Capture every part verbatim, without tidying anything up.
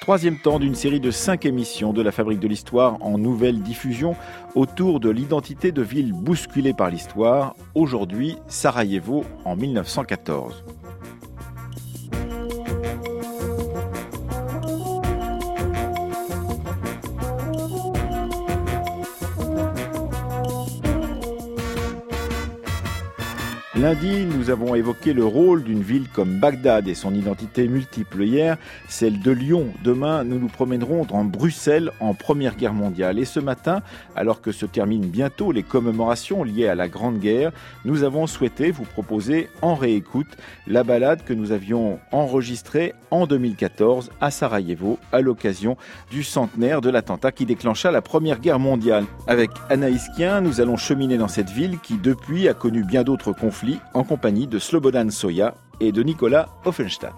Troisième temps d'une série de cinq émissions de la Fabrique de l'Histoire en nouvelle diffusion autour de l'identité de villes bousculées par l'histoire. Aujourd'hui, Sarajevo en mille neuf cent quatorze. Lundi, nous avons évoqué le rôle d'une ville comme Bagdad et son identité multiple. Hier, celle de Lyon. Demain, nous nous promènerons dans Bruxelles en Première Guerre mondiale. Et ce matin, alors que se terminent bientôt les commémorations liées à la Grande Guerre, nous avons souhaité vous proposer en réécoute la balade que nous avions enregistrée en deux mille quatorze à Sarajevo à l'occasion du centenaire de l'attentat qui déclencha la Première Guerre mondiale. Avec Anaïs Kien, nous allons cheminer dans cette ville qui, depuis, a connu bien d'autres conflits en compagnie de Slobodan Soja et de Nicolas Offenstadt.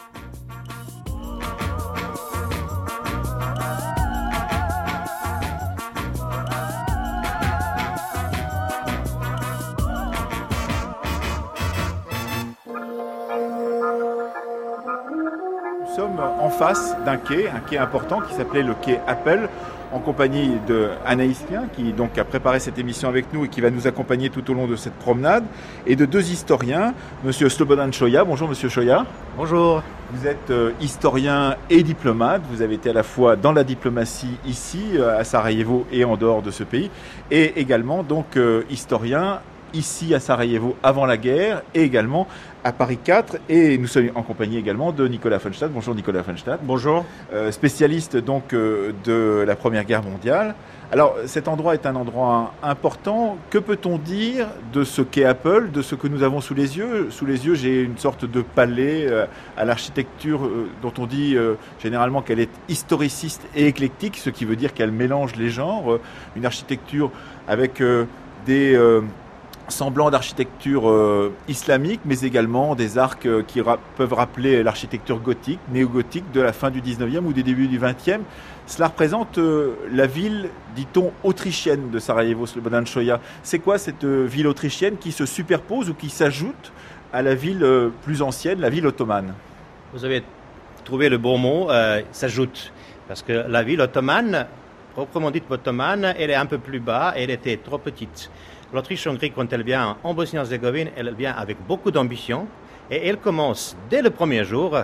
Nous sommes en face d'un quai, un quai important qui s'appelait le quai Apple, en compagnie de Anaïs Kien, qui donc a préparé cette émission avec nous et qui va nous accompagner tout au long de cette promenade, et de deux historiens, Monsieur Slobodan Soja. Bonjour Monsieur Soja. Bonjour. Vous êtes euh, historien et diplomate. Vous avez été à la fois dans la diplomatie ici, euh, à Sarajevo, et en dehors de ce pays, et également donc euh, historien ici à Sarajevo avant la guerre, et également à Paris quatre, et nous sommes en compagnie également de Nicolas Offenstadt. Bonjour Nicolas Offenstadt. Bonjour. Euh, spécialiste donc euh, de la Première Guerre mondiale. Alors cet endroit est un endroit important. Que peut-on dire de ce quai Apple, de ce que nous avons sous les yeux? Sous les yeux, j'ai une sorte de palais euh, à l'architecture euh, dont on dit euh, généralement qu'elle est historiciste et éclectique, ce qui veut dire qu'elle mélange les genres. Euh, une architecture avec euh, des... Euh, semblant d'architecture euh, islamique, mais également des arcs euh, qui ra- peuvent rappeler l'architecture gothique, néo-gothique de la fin du dix-neuvième ou du début du vingtième. Cela représente euh, la ville, dit-on, autrichienne de Sarajevo, Slobodan Soja. C'est quoi cette euh, ville autrichienne qui se superpose ou qui s'ajoute à la ville euh, plus ancienne, la ville ottomane? Vous avez trouvé le bon mot, euh, s'ajoute. Parce que la ville ottomane, proprement dite ottomane, elle est un peu plus bas, elle était trop petite. L'Autriche-Hongrie, quand elle vient en Bosnie-Herzégovine, elle vient avec beaucoup d'ambition et elle commence dès le premier jour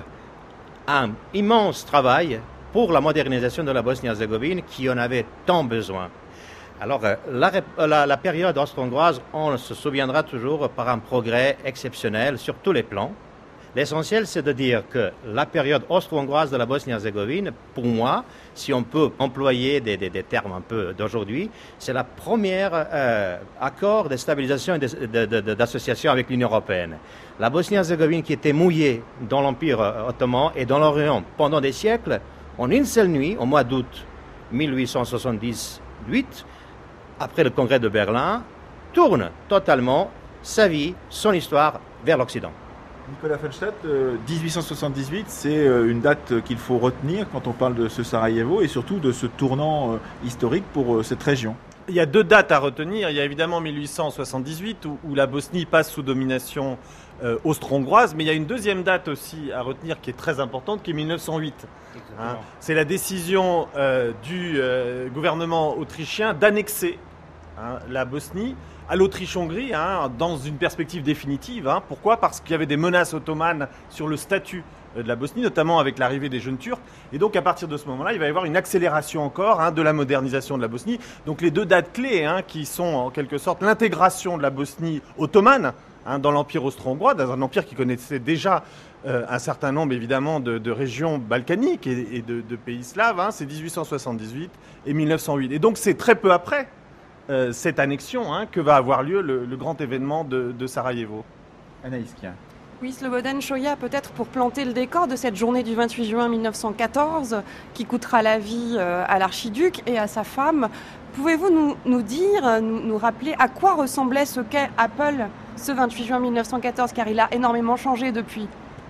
un immense travail pour la modernisation de la Bosnie-Herzégovine qui en avait tant besoin. Alors, la, la, la période austro-hongroise, on se souviendra toujours par un progrès exceptionnel sur tous les plans. L'essentiel, c'est de dire que la période austro-hongroise de la Bosnie-Herzégovine, pour moi, si on peut employer des, des, des termes un peu d'aujourd'hui, c'est la première euh, accord de stabilisation et de, de, de, d'association avec l'Union européenne. La Bosnie-Herzégovine qui était mouillée dans l'Empire ottoman et dans l'Orient pendant des siècles, en une seule nuit, au mois d'août mille huit cent soixante-dix-huit, après le congrès de Berlin, tourne totalement sa vie, son histoire vers l'Occident. Nicolas Offenstadt, euh, dix-huit cent soixante-dix-huit, c'est euh, une date qu'il faut retenir quand on parle de ce Sarajevo et surtout de ce tournant euh, historique pour euh, cette région. Il y a deux dates à retenir. Il y a évidemment mille huit cent soixante-dix-huit où, où la Bosnie passe sous domination euh, austro-hongroise, mais il y a une deuxième date aussi à retenir qui est très importante, qui est mille neuf cent huit. Hein, c'est la décision euh, du euh, gouvernement autrichien d'annexer hein, la Bosnie à l'Autriche-Hongrie, hein, dans une perspective définitive. Hein. Pourquoi ? Parce qu'il y avait des menaces ottomanes sur le statut de la Bosnie, notamment avec l'arrivée des jeunes Turcs. Et donc, à partir de ce moment-là, il va y avoir une accélération encore hein, de la modernisation de la Bosnie. Donc, les deux dates clés, hein, qui sont en quelque sorte l'intégration de la Bosnie ottomane hein, dans l'Empire austro-hongrois, dans un empire qui connaissait déjà euh, un certain nombre, évidemment, de, de régions balkaniques et, et de, de pays slaves. Hein, c'est dix-huit cent soixante-dix-huit et mille neuf cent huit. Et donc, c'est très peu après Euh, cette annexion hein, que va avoir lieu le, le grand événement de, de Sarajevo. Anaïs Kien. Oui, Slobodan Soja, peut-être pour planter le décor de cette journée du vingt-huit juin mille neuf cent quatorze qui coûtera la vie euh, à l'archiduc et à sa femme, pouvez-vous nous, nous dire, nous, nous rappeler à quoi ressemblait ce quai Apple ce vingt-huit juin mille neuf cent quatorze, car il a énormément changé depuis?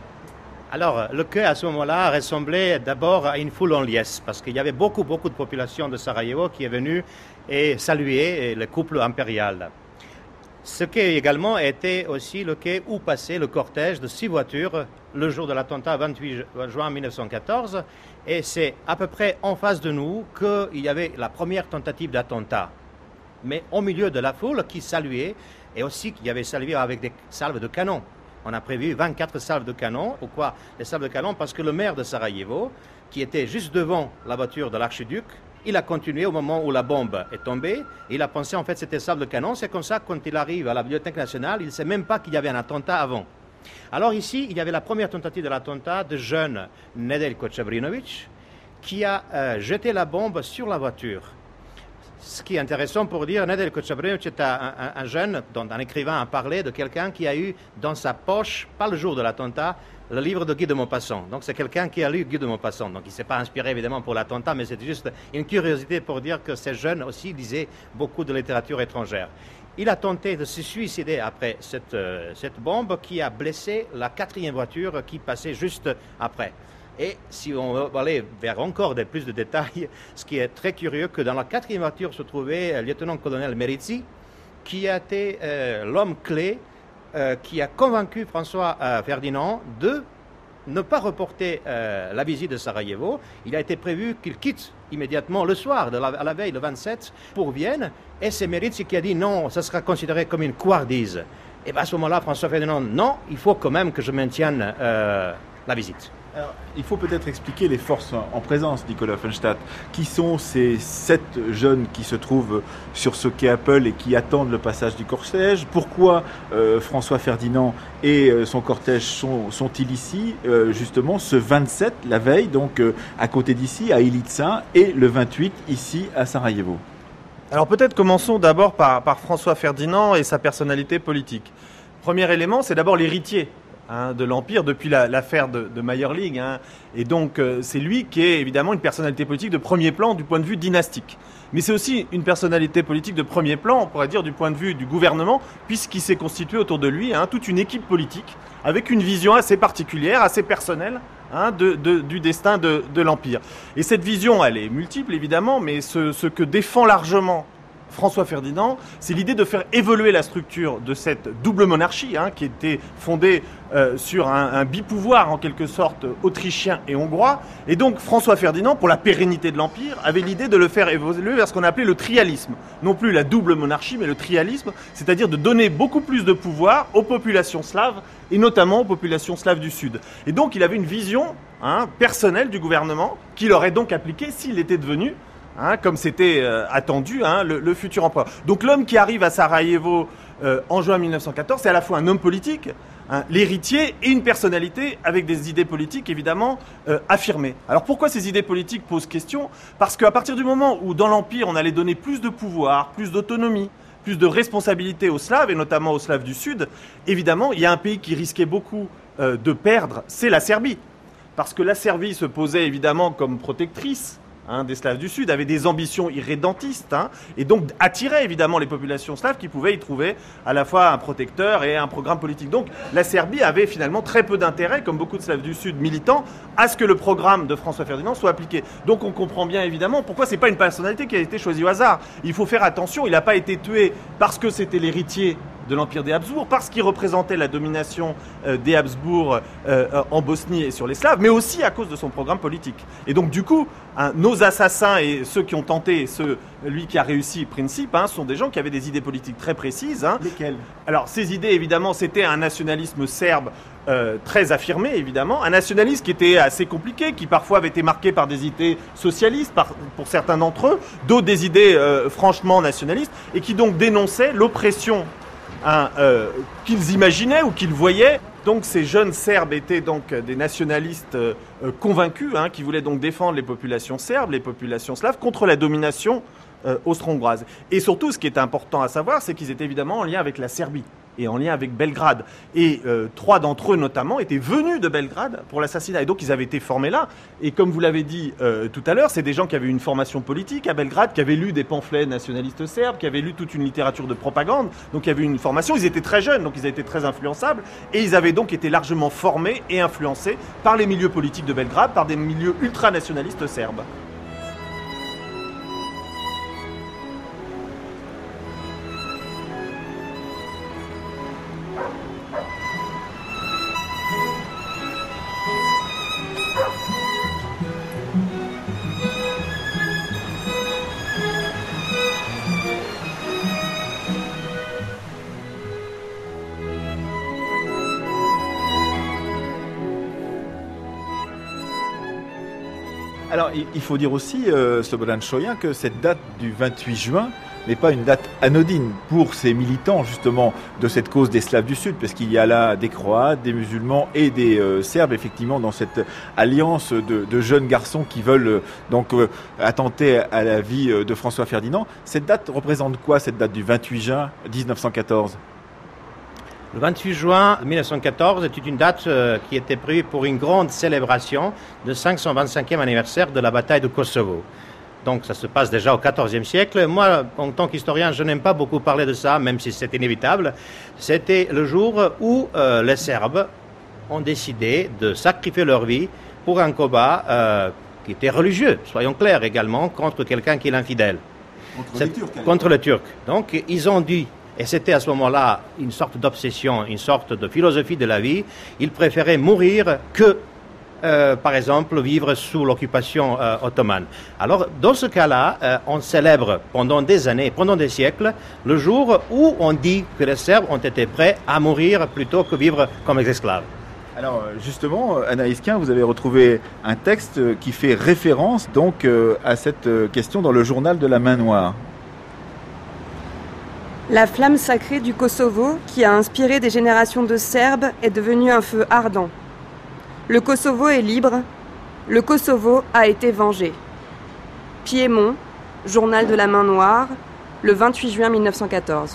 Alors, le quai à ce moment-là ressemblait d'abord à une foule en liesse, parce qu'il y avait beaucoup, beaucoup de population de Sarajevo qui est venue et saluer le couple impérial. Ce quai également était aussi le quai où passait le cortège de six voitures le jour de l'attentat vingt-huit juin mille neuf cent quatorze. Et c'est à peu près en face de nous qu'il y avait la première tentative d'attentat. Mais au milieu de la foule qui saluait, et aussi qu'il y avait salué avec des salves de canon. On a prévu vingt-quatre salves de canon. Pourquoi les salves de canon? Parce que le maire de Sarajevo, qui était juste devant la voiture de l'archiduc, il a continué au moment où la bombe est tombée. Et il a pensé en fait c'était salves de canon. C'est comme ça, quand il arrive à la Bibliothèque nationale, il ne sait même pas qu'il y avait un attentat avant. Alors ici, il y avait la première tentative de l'attentat de jeune Nedeljko Čabrinović qui a euh, jeté la bombe sur la voiture. Ce qui est intéressant pour dire, Nedeljko Čabrinović est un, un, un jeune, dont un écrivain a parlé de quelqu'un qui a eu dans sa poche, pas le jour de l'attentat, le livre de Guy de Maupassant. Donc c'est quelqu'un qui a lu Guy de Maupassant. Donc il ne s'est pas inspiré évidemment pour l'attentat, mais c'est juste une curiosité pour dire que ces jeunes aussi lisaient beaucoup de littérature étrangère. Il a tenté de se suicider après cette, euh, cette bombe qui a blessé la quatrième voiture qui passait juste après. Et si on veut aller vers encore des plus de détails, ce qui est très curieux, que dans la quatrième voiture se trouvait le lieutenant-colonel Merizzi, qui a été euh, l'homme clé euh, qui a convaincu François euh, Ferdinand de ne pas reporter euh, la visite de Sarajevo. Il a été prévu qu'il quitte immédiatement le soir, de la, à la veille, le vingt-sept, pour Vienne. Et c'est Merizzi qui a dit non, ça sera considéré comme une couardise. Et bien à ce moment-là, François Ferdinand, non, il faut quand même que je maintienne euh, la visite. Alors, il faut peut-être expliquer les forces en présence, Nicolas Offenstadt. Qui sont ces sept jeunes qui se trouvent sur ce quai Apple et qui attendent le passage du cortège? Pourquoi euh, François Ferdinand et euh, son cortège sont, sont-ils ici, euh, justement, ce vingt-sept, la veille, donc euh, à côté d'ici, à Ilitsa, et le vingt-huit, ici, à Sarajevo? Alors peut-être commençons d'abord par, par François Ferdinand et sa personnalité politique. Premier élément, c'est d'abord l'héritier Hein, de l'Empire depuis la, l'affaire de, de Mayerling. Hein. Et donc, euh, c'est lui qui est évidemment une personnalité politique de premier plan du point de vue dynastique. Mais c'est aussi une personnalité politique de premier plan, on pourrait dire, du point de vue du gouvernement, puisqu'il s'est constitué autour de lui hein, toute une équipe politique avec une vision assez particulière, assez personnelle hein, de, de, du destin de, de l'Empire. Et cette vision, elle est multiple, évidemment, mais ce, ce que défend largement François Ferdinand, c'est l'idée de faire évoluer la structure de cette double monarchie hein, qui était fondée euh, sur un, un bipouvoir en quelque sorte autrichien et hongrois. Et donc François Ferdinand, pour la pérennité de l'Empire, avait l'idée de le faire évoluer vers ce qu'on appelait le trialisme. Non plus la double monarchie, mais le trialisme, c'est-à-dire de donner beaucoup plus de pouvoir aux populations slaves et notamment aux populations slaves du Sud. Et donc il avait une vision hein, personnelle du gouvernement qu'il aurait donc appliquée s'il était devenu Hein, comme c'était euh, attendu, hein, le, le futur empereur. Donc l'homme qui arrive à Sarajevo euh, en juin mille neuf cent quatorze, c'est à la fois un homme politique, hein, l'héritier et une personnalité avec des idées politiques évidemment euh, affirmées. Alors pourquoi ces idées politiques posent question? Parce qu'à partir du moment où dans l'Empire on allait donner plus de pouvoir, plus d'autonomie, plus de responsabilité aux Slaves et notamment aux Slaves du Sud, évidemment il y a un pays qui risquait beaucoup euh, de perdre, c'est la Serbie. Parce que la Serbie se posait évidemment comme protectrice Hein, des Slaves du Sud, avait des ambitions irrédentistes hein, et donc attirait évidemment les populations slaves qui pouvaient y trouver à la fois un protecteur et un programme politique. Donc la Serbie avait finalement très peu d'intérêt, comme beaucoup de Slaves du Sud militants, à ce que le programme de François Ferdinand soit appliqué. Donc on comprend bien évidemment pourquoi c'est pas une personnalité qui a été choisie au hasard. Il faut faire attention, il n'a pas été tué parce que c'était l'héritier de l'Empire des Habsbourg, parce qu'il représentait la domination euh, des Habsbourg euh, euh, en Bosnie et sur les Slaves, mais aussi à cause de son programme politique. Et donc du coup, hein, nos assassins et ceux qui ont tenté, ceux, lui qui a réussi, Princip, hein, sont des gens qui avaient des idées politiques très précises. Hein. Lesquelles? Alors ces idées, évidemment, c'était un nationalisme serbe euh, très affirmé, évidemment, un nationalisme qui était assez compliqué, qui parfois avait été marqué par des idées socialistes, par, pour certains d'entre eux, d'autres des idées euh, franchement nationalistes, et qui donc dénonçaient l'oppression Hein, euh, qu'ils imaginaient ou qu'ils voyaient. Donc ces jeunes Serbes étaient donc des nationalistes euh, convaincus hein, qui voulaient donc défendre les populations serbes, les populations slaves contre la domination euh, austro-hongroise. Et surtout, ce qui est important à savoir, c'est qu'ils étaient évidemment en lien avec la Serbie et en lien avec Belgrade. Et euh, trois d'entre eux, notamment, étaient venus de Belgrade pour l'assassinat. Et donc, ils avaient été formés là. Et comme vous l'avez dit euh, tout à l'heure, c'est des gens qui avaient une formation politique à Belgrade, qui avaient lu des pamphlets nationalistes serbes, qui avaient lu toute une littérature de propagande. Donc, il y avait une formation. Ils étaient très jeunes, donc ils étaient très influençables. Et ils avaient donc été largement formés et influencés par les milieux politiques de Belgrade, par des milieux ultranationalistes serbes. Alors, il faut dire aussi, euh, Slobodan Choyan, que cette date du vingt-huit juin n'est pas une date anodine pour ces militants, justement, de cette cause des Slaves du Sud, parce qu'il y a là des Croates, des musulmans et des euh, Serbes, effectivement, dans cette alliance de, de jeunes garçons qui veulent euh, donc euh, attenter à la vie euh, de François Ferdinand. Cette date représente quoi, cette date du vingt-huit juin mille neuf cent quatorze ? Le vingt-huit juin mille neuf cent quatorze était une date euh, qui était prévue pour une grande célébration du cinq cent vingt-cinquième anniversaire de la bataille de Kosovo. Donc ça se passe déjà au quatorzième siècle. Moi, en tant qu'historien, je n'aime pas beaucoup parler de ça, même si c'est inévitable. C'était le jour où euh, les Serbes ont décidé de sacrifier leur vie pour un combat euh, qui était religieux, soyons clairs également, contre quelqu'un qui est infidèle. Contre les Turcs. Contre les Turcs. Donc ils ont dit... Et c'était à ce moment-là une sorte d'obsession, une sorte de philosophie de la vie. Ils préféraient mourir que, euh, par exemple, vivre sous l'occupation euh, ottomane. Alors, dans ce cas-là, euh, on célèbre pendant des années, pendant des siècles, le jour où on dit que les Serbes ont été prêts à mourir plutôt que vivre comme esclaves. Alors justement, Anaïs Quint, vous avez retrouvé un texte qui fait référence donc euh, à cette question dans le journal de la Main Noire. La flamme sacrée du Kosovo, qui a inspiré des générations de Serbes, est devenue un feu ardent. Le Kosovo est libre. Le Kosovo a été vengé. Piémont, journal de la Main Noire, le vingt-huit juin mille neuf cent quatorze.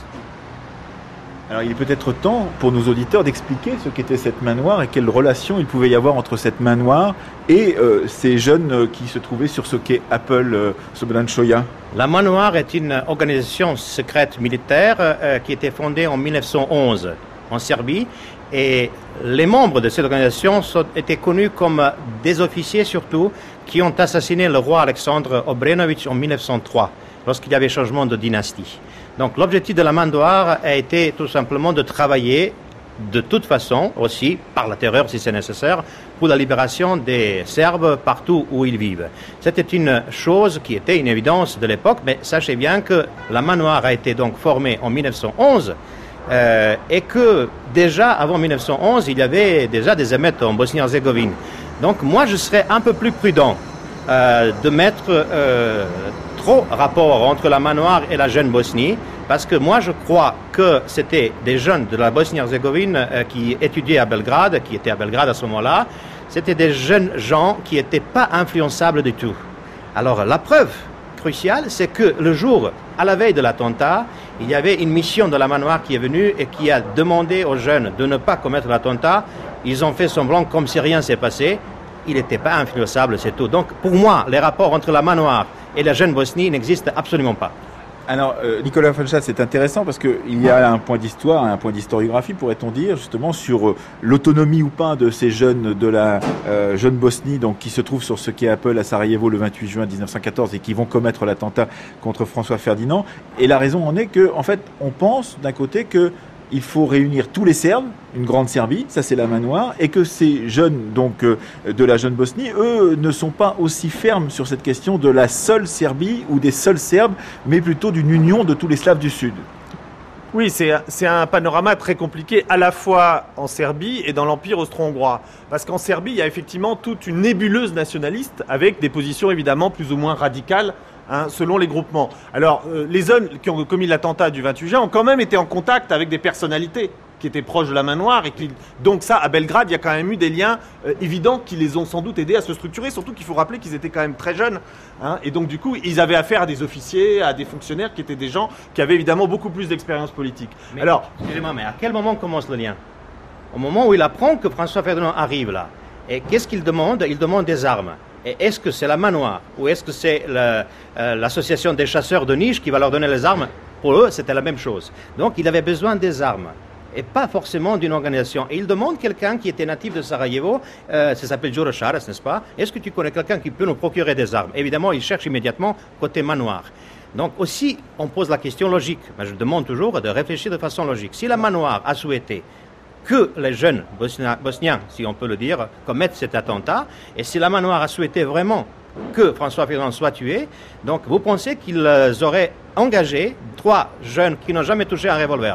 Alors il est peut-être temps pour nos auditeurs d'expliquer ce qu'était cette main noire et quelle relation il pouvait y avoir entre cette main noire et euh, ces jeunes euh, qui se trouvaient sur ce quai Apple, euh, Slobodan Choyan. La Main Noire est une organisation secrète militaire euh, qui était fondée en mille neuf cent onze en Serbie et les membres de cette organisation sont, étaient connus comme des officiers surtout qui ont assassiné le roi Alexandre Obrenović en mille neuf cent trois lorsqu'il y avait changement de dynastie. Donc l'objectif de la Main Noire a été tout simplement de travailler de toute façon aussi, par la terreur si c'est nécessaire, pour la libération des Serbes partout où ils vivent. C'était une chose qui était une évidence de l'époque, mais sachez bien que la Main Noire a été donc formée en mille neuf cent onze euh, et que déjà avant mille neuf cent onze, il y avait déjà des émeutes en Bosnie-Herzégovine. Donc moi je serais un peu plus prudent euh, de mettre euh, trop rapport entre la Main Noire et la jeune Bosnie, parce que moi je crois que c'était des jeunes de la Bosnie-Herzégovine euh, qui étudiaient à Belgrade, qui étaient à Belgrade à ce moment-là, c'était des jeunes gens qui n'étaient pas influençables du tout. Alors la preuve cruciale, c'est que le jour, à la veille de l'attentat, il y avait une mission de la Main Noire qui est venue et qui a demandé aux jeunes de ne pas commettre l'attentat. Ils ont fait semblant comme si rien s'est passé. Il n'était pas influençable, c'est tout. Donc pour moi, les rapports entre la Main Noire et la jeune Bosnie n'existent absolument pas. Alors, euh, Nicolas Fontchat, c'est intéressant parce qu'il y a un point d'histoire, un point d'historiographie, pourrait-on dire, justement, sur euh, l'autonomie ou pas de ces jeunes de la euh, jeune Bosnie, donc qui se trouvent sur ce quai Apple à Sarajevo le vingt-huit juin mille neuf cent quatorze et qui vont commettre l'attentat contre François Ferdinand. Et la raison en est que, en fait, on pense d'un côté que il faut réunir tous les Serbes, une grande Serbie, ça c'est la Main Noire, et que ces jeunes donc euh, de la jeune Bosnie, eux, ne sont pas aussi fermes sur cette question de la seule Serbie ou des seuls Serbes, mais plutôt d'une union de tous les Slaves du Sud. Oui, c'est, c'est un panorama très compliqué à la fois en Serbie et dans l'Empire austro-hongrois. Parce qu'en Serbie, il y a effectivement toute une nébuleuse nationaliste avec des positions évidemment plus ou moins radicales, hein, selon les groupements. Alors, euh, les hommes qui ont commis l'attentat du vingt-huit juin ont quand même été en contact avec des personnalités qui étaient proches de la Main Noire. Et qui, donc ça, à Belgrade, il y a quand même eu des liens euh, évidents qui les ont sans doute aidés à se structurer. Surtout qu'il faut rappeler qu'ils étaient quand même très jeunes. Hein, et donc du coup, ils avaient affaire à des officiers, à des fonctionnaires qui étaient des gens qui avaient évidemment beaucoup plus d'expérience politique. Mais, Alors, excusez-moi, mais à quel moment commence le lien? Au moment où il apprend que François Ferdinand arrive là. Et qu'est-ce qu'il demande? Il demande des armes. Et est-ce que c'est la Main Noire ou est-ce que c'est le, euh, l'association des chasseurs de niche qui va leur donner les armes? Pour eux, c'était la même chose. Donc, il avait besoin des armes et pas forcément d'une organisation. Et il demande quelqu'un qui était natif de Sarajevo, euh, ça s'appelle Đuro Šaras, n'est-ce pas? Est-ce que tu connais quelqu'un qui peut nous procurer des armes? Évidemment, il cherche immédiatement côté Main Noire. Donc aussi, on pose la question logique. Mais je demande toujours de réfléchir de façon logique. Si la Main Noire a souhaité que les jeunes bosniens, bosniens, si on peut le dire, commettent cet attentat, et si la Main Noire a souhaité vraiment que François Ferdinand soit tué, donc vous pensez qu'ils auraient engagé trois jeunes qui n'ont jamais touché un revolver,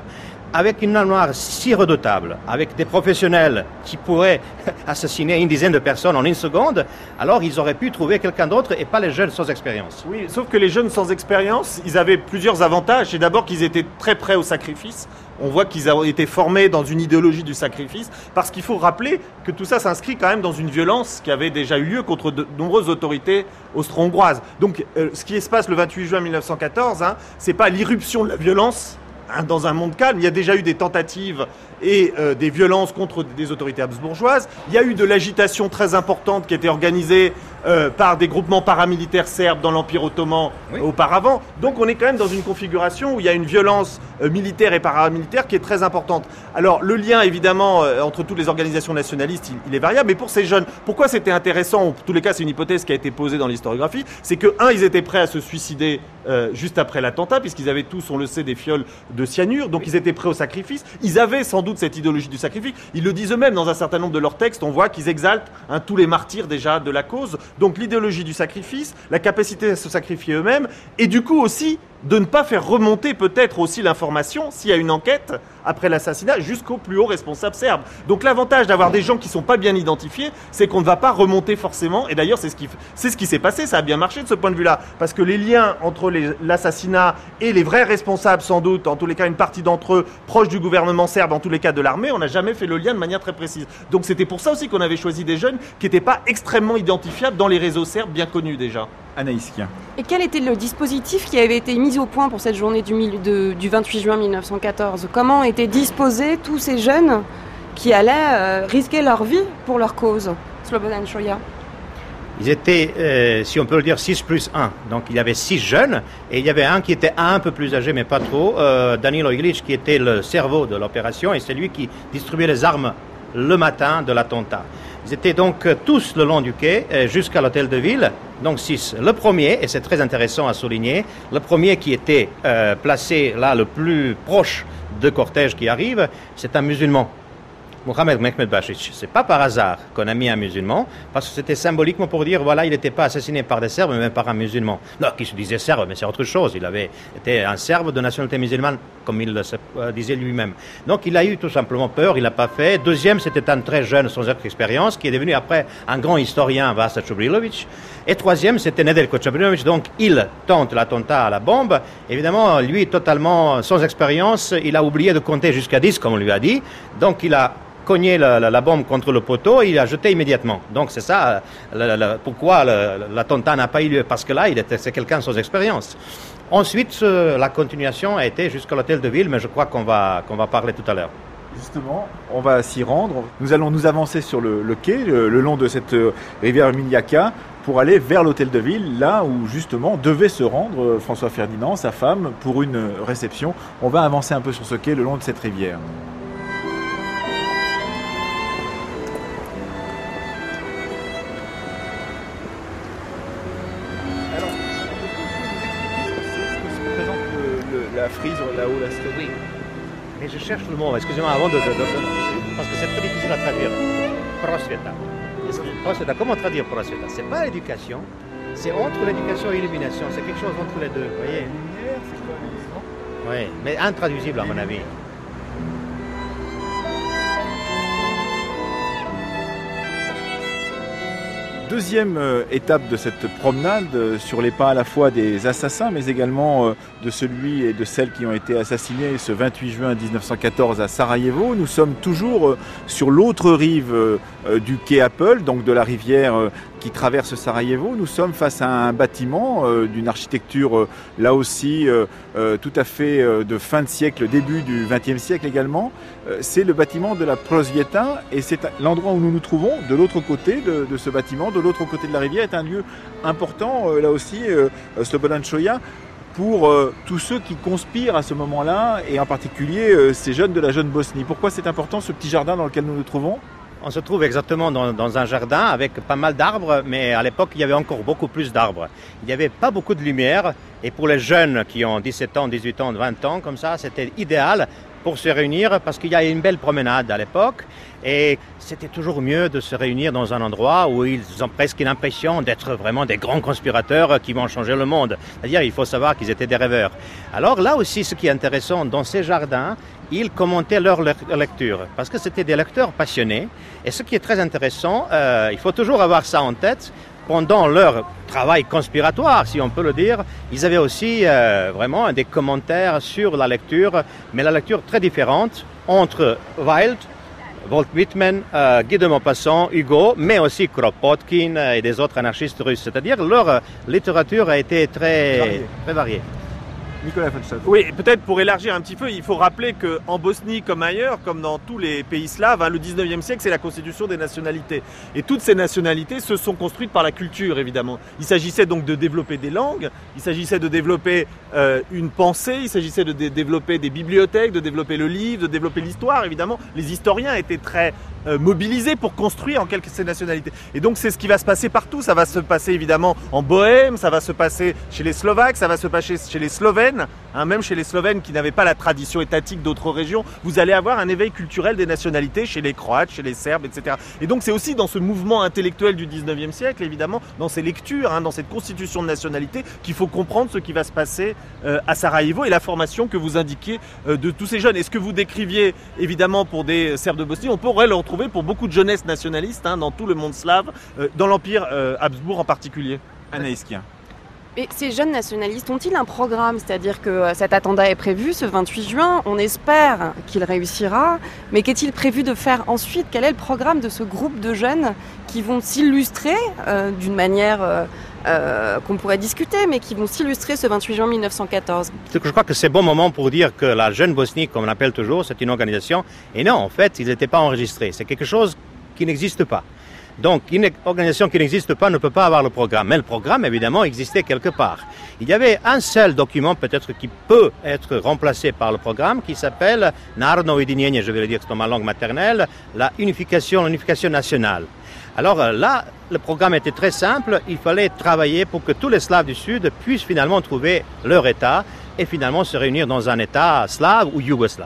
avec une mémoire si redoutable, avec des professionnels qui pourraient assassiner une dizaine de personnes en une seconde, alors ils auraient pu trouver quelqu'un d'autre et pas les jeunes sans expérience. Oui, sauf que les jeunes sans expérience, ils avaient plusieurs avantages. C'est d'abord qu'ils étaient très prêts au sacrifice. On voit qu'ils ont été formés dans une idéologie du sacrifice, parce qu'il faut rappeler que tout ça s'inscrit quand même dans une violence qui avait déjà eu lieu contre de nombreuses autorités austro-hongroises. Donc euh, ce qui se passe le vingt-huit juin mille neuf cent quatorze, hein, c'est pas l'irruption de la violence, hein, dans un monde calme. Il y a déjà eu des tentatives et euh, des violences contre des autorités habsbourgeoises. Il y a eu de l'agitation très importante qui a été organisée euh, par des groupements paramilitaires serbes dans l'Empire ottoman, oui, auparavant. Donc on est quand même dans une configuration où il y a une violence euh, militaire et paramilitaire qui est très importante. Alors le lien évidemment euh, entre toutes les organisations nationalistes, il, il est variable, mais pour ces jeunes, pourquoi c'était intéressant, en tous les cas c'est une hypothèse qui a été posée dans l'historiographie, c'est que, un, ils étaient prêts à se suicider euh, juste après l'attentat, puisqu'ils avaient tous, on le sait, des fioles de cyanure, donc ils étaient prêts au sacrifice. Ils avaient sans doute cette idéologie du sacrifice. Ils le disent eux-mêmes dans un certain nombre de leurs textes. On voit qu'ils exaltent, hein, tous les martyrs déjà de la cause. Donc l'idéologie du sacrifice, la capacité à se sacrifier eux-mêmes, et du coup aussi de ne pas faire remonter peut-être aussi l'information s'il y a une enquête après l'assassinat jusqu'au plus haut responsable serbe. Donc l'avantage d'avoir des gens qui ne sont pas bien identifiés, c'est qu'on ne va pas remonter forcément, et d'ailleurs c'est ce qui, c'est ce qui s'est passé, ça a bien marché de ce point de vue-là, parce que les liens entre les, l'assassinat et les vrais responsables sans doute, en tous les cas une partie d'entre eux proches du gouvernement serbe, en tous les cas de l'armée, on n'a jamais fait le lien de manière très précise. Donc c'était pour ça aussi qu'on avait choisi des jeunes qui n'étaient pas extrêmement identifiables dans les réseaux serbes bien connus déjà. Anaïs Kien. Et quel était le dispositif qui avait été mis au point pour cette journée du, mille, de, du vingt-huit juin mille neuf cent quatorze? Comment étaient disposés tous ces jeunes qui allaient euh, risquer leur vie pour leur cause? Slobodan Šoja. Ils étaient, euh, si on peut le dire, six plus un. Donc il y avait six jeunes et il y avait un qui était un peu plus âgé, mais pas trop, euh, Danilo Ilić, qui était le cerveau de l'opération, et c'est lui qui distribuait les armes le matin de l'attentat. Ils étaient donc tous le long du quai jusqu'à l'hôtel de ville, donc six. Le premier, et c'est très intéressant à souligner, le premier qui était euh, placé là le plus proche de cortège qui arrive, c'est un musulman. Mohamed Mehmet Bašić. C'est pas par hasard qu'on a mis un musulman, parce que c'était symboliquement pour dire, voilà, il n'était pas assassiné par des Serbes, mais même par un musulman. Non, qui se disait serbe, mais c'est autre chose. Il avait été un Serbe de nationalité musulmane, comme il le euh, disait lui-même. Donc il a eu tout simplement peur, il n'a pas fait. Deuxième, c'était un très jeune, sans autre expérience, qui est devenu après un grand historien, Vasa Čobrilović. Et troisième, c'était Nedeljko Čobrilović. Donc il tente l'attentat à la bombe. Évidemment, lui, totalement sans expérience, il a oublié de compter jusqu'à dix, comme on lui a dit. Donc il a cogné la, la, la bombe contre le poteau et il a jeté immédiatement. Donc c'est ça, la, la, pourquoi l'attentat n'a pas eu lieu, parce que là, il était, c'est quelqu'un sans expérience. Ensuite, euh, la continuation a été jusqu'à l'hôtel de ville, mais je crois qu'on va, qu'on va parler tout à l'heure. Justement, on va s'y rendre. Nous allons nous avancer sur le, le quai, le, le long de cette euh, rivière Miljacka, pour aller vers l'hôtel de ville, là où justement devait se rendre euh, François Ferdinand, sa femme, pour une réception. On va avancer un peu sur ce quai, le long de cette rivière. La frise là-haut, la stèle. Oui. Mais je cherche le mot, excusez-moi, avant de, de, de, de... parce que c'est très difficile à traduire. Prosveta. Prosveta, comment traduire prosveta? C'est pas l'éducation, c'est entre l'éducation et l'illumination, c'est quelque chose entre les deux, vous voyez. Lumière, c'est quoi l'illumination? Oui, mais intraduisible à mon avis. Deuxième euh, étape de cette promenade, euh, sur les pas à la fois des assassins, mais également euh, de celui et de celles qui ont été assassinés ce vingt-huit juin mille neuf cent quatorze à Sarajevo. Nous sommes toujours euh, sur l'autre rive euh, euh, du quai Apple, donc de la rivière euh, qui traverse Sarajevo. Nous sommes face à un bâtiment euh, d'une architecture euh, là aussi euh, euh, tout à fait euh, de fin de siècle, début du vingtième siècle également. Euh, c'est le bâtiment de la Prosveta et c'est l'endroit où nous nous trouvons de l'autre côté de, de ce bâtiment. De l'autre côté de la rivière est un lieu important, euh, là aussi, euh, Slobodan Šoja, pour euh, tous ceux qui conspirent à ce moment-là, et en particulier euh, ces jeunes de la jeune Bosnie. Pourquoi c'est important ce petit jardin dans lequel nous nous trouvons ? On se trouve exactement dans, dans un jardin avec pas mal d'arbres, mais à l'époque, il y avait encore beaucoup plus d'arbres. Il n'y avait pas beaucoup de lumière, et pour les jeunes qui ont dix-sept ans, dix-huit ans, vingt ans, comme ça, c'était idéal pour se réunir parce qu'il y a une belle promenade à l'époque et c'était toujours mieux de se réunir dans un endroit où ils ont presque l'impression d'être vraiment des grands conspirateurs qui vont changer le monde. C'est-à-dire il faut savoir qu'ils étaient des rêveurs. Alors là aussi, ce qui est intéressant, dans ces jardins, ils commentaient leur lecture parce que c'était des lecteurs passionnés. Et ce qui est très intéressant, euh, il faut toujours avoir ça en tête. Pendant leur travail conspiratoire, si on peut le dire, ils avaient aussi euh, vraiment des commentaires sur la lecture, mais la lecture très différente entre Wilde, Walt Whitman, euh, Guy de Maupassant, Hugo, mais aussi Kropotkin et des autres anarchistes russes. C'est-à-dire leur littérature a été très variée. Très variée. Nicolas Feldshoff. Oui, peut-être pour élargir un petit peu, il faut rappeler qu'en Bosnie comme ailleurs, comme dans tous les pays slaves, hein, le dix-neuvième siècle, c'est la constitution des nationalités. Et toutes ces nationalités se sont construites par la culture, évidemment. Il s'agissait donc de développer des langues, il s'agissait de développer euh, une pensée, il s'agissait de dé- développer des bibliothèques, de développer le livre, de développer l'histoire, évidemment. Les historiens étaient très euh, mobilisés pour construire en quelque sorte ces nationalités. Et donc c'est ce qui va se passer partout. Ça va se passer évidemment en Bohème, ça va se passer chez les Slovaques, ça va se passer chez les Slovènes. Hein, même chez les Slovènes qui n'avaient pas la tradition étatique d'autres régions, vous allez avoir un éveil culturel des nationalités chez les Croates, chez les Serbes, et cetera. Et donc c'est aussi dans ce mouvement intellectuel du dix-neuvième siècle, évidemment, dans ces lectures, hein, dans cette constitution de nationalité, qu'il faut comprendre ce qui va se passer euh, à Sarajevo et la formation que vous indiquiez euh, de tous ces jeunes. Et ce que vous décriviez, évidemment, pour des Serbes de Bosnie, on pourrait le retrouver pour beaucoup de jeunesse nationaliste hein, dans tout le monde slave, euh, dans l'Empire euh, Habsbourg en particulier. Anaïs Kien. Et ces jeunes nationalistes ont-ils un programme? C'est-à-dire que cet attentat est prévu ce vingt-huit juin, on espère qu'il réussira, mais qu'est-il prévu de faire ensuite? Quel est le programme de ce groupe de jeunes qui vont s'illustrer euh, d'une manière euh, euh, qu'on pourrait discuter, mais qui vont s'illustrer ce vingt-huit juin mille neuf cent quatorze? Je crois que c'est bon moment pour dire que la Jeune Bosnie, comme on l'appelle toujours, c'est une organisation. Et non, en fait, ils n'étaient pas enregistrés. C'est quelque chose qui n'existe pas. Donc, une organisation qui n'existe pas ne peut pas avoir le programme. Mais le programme, évidemment, existait quelque part. Il y avait un seul document, peut-être, qui peut être remplacé par le programme, qui s'appelle Narodno ujedinjenje, je vais le dire dans ma langue maternelle, la unification, l'unification nationale. Alors là, le programme était très simple. Il fallait travailler pour que tous les Slaves du Sud puissent finalement trouver leur État et finalement se réunir dans un État slave ou yougoslave.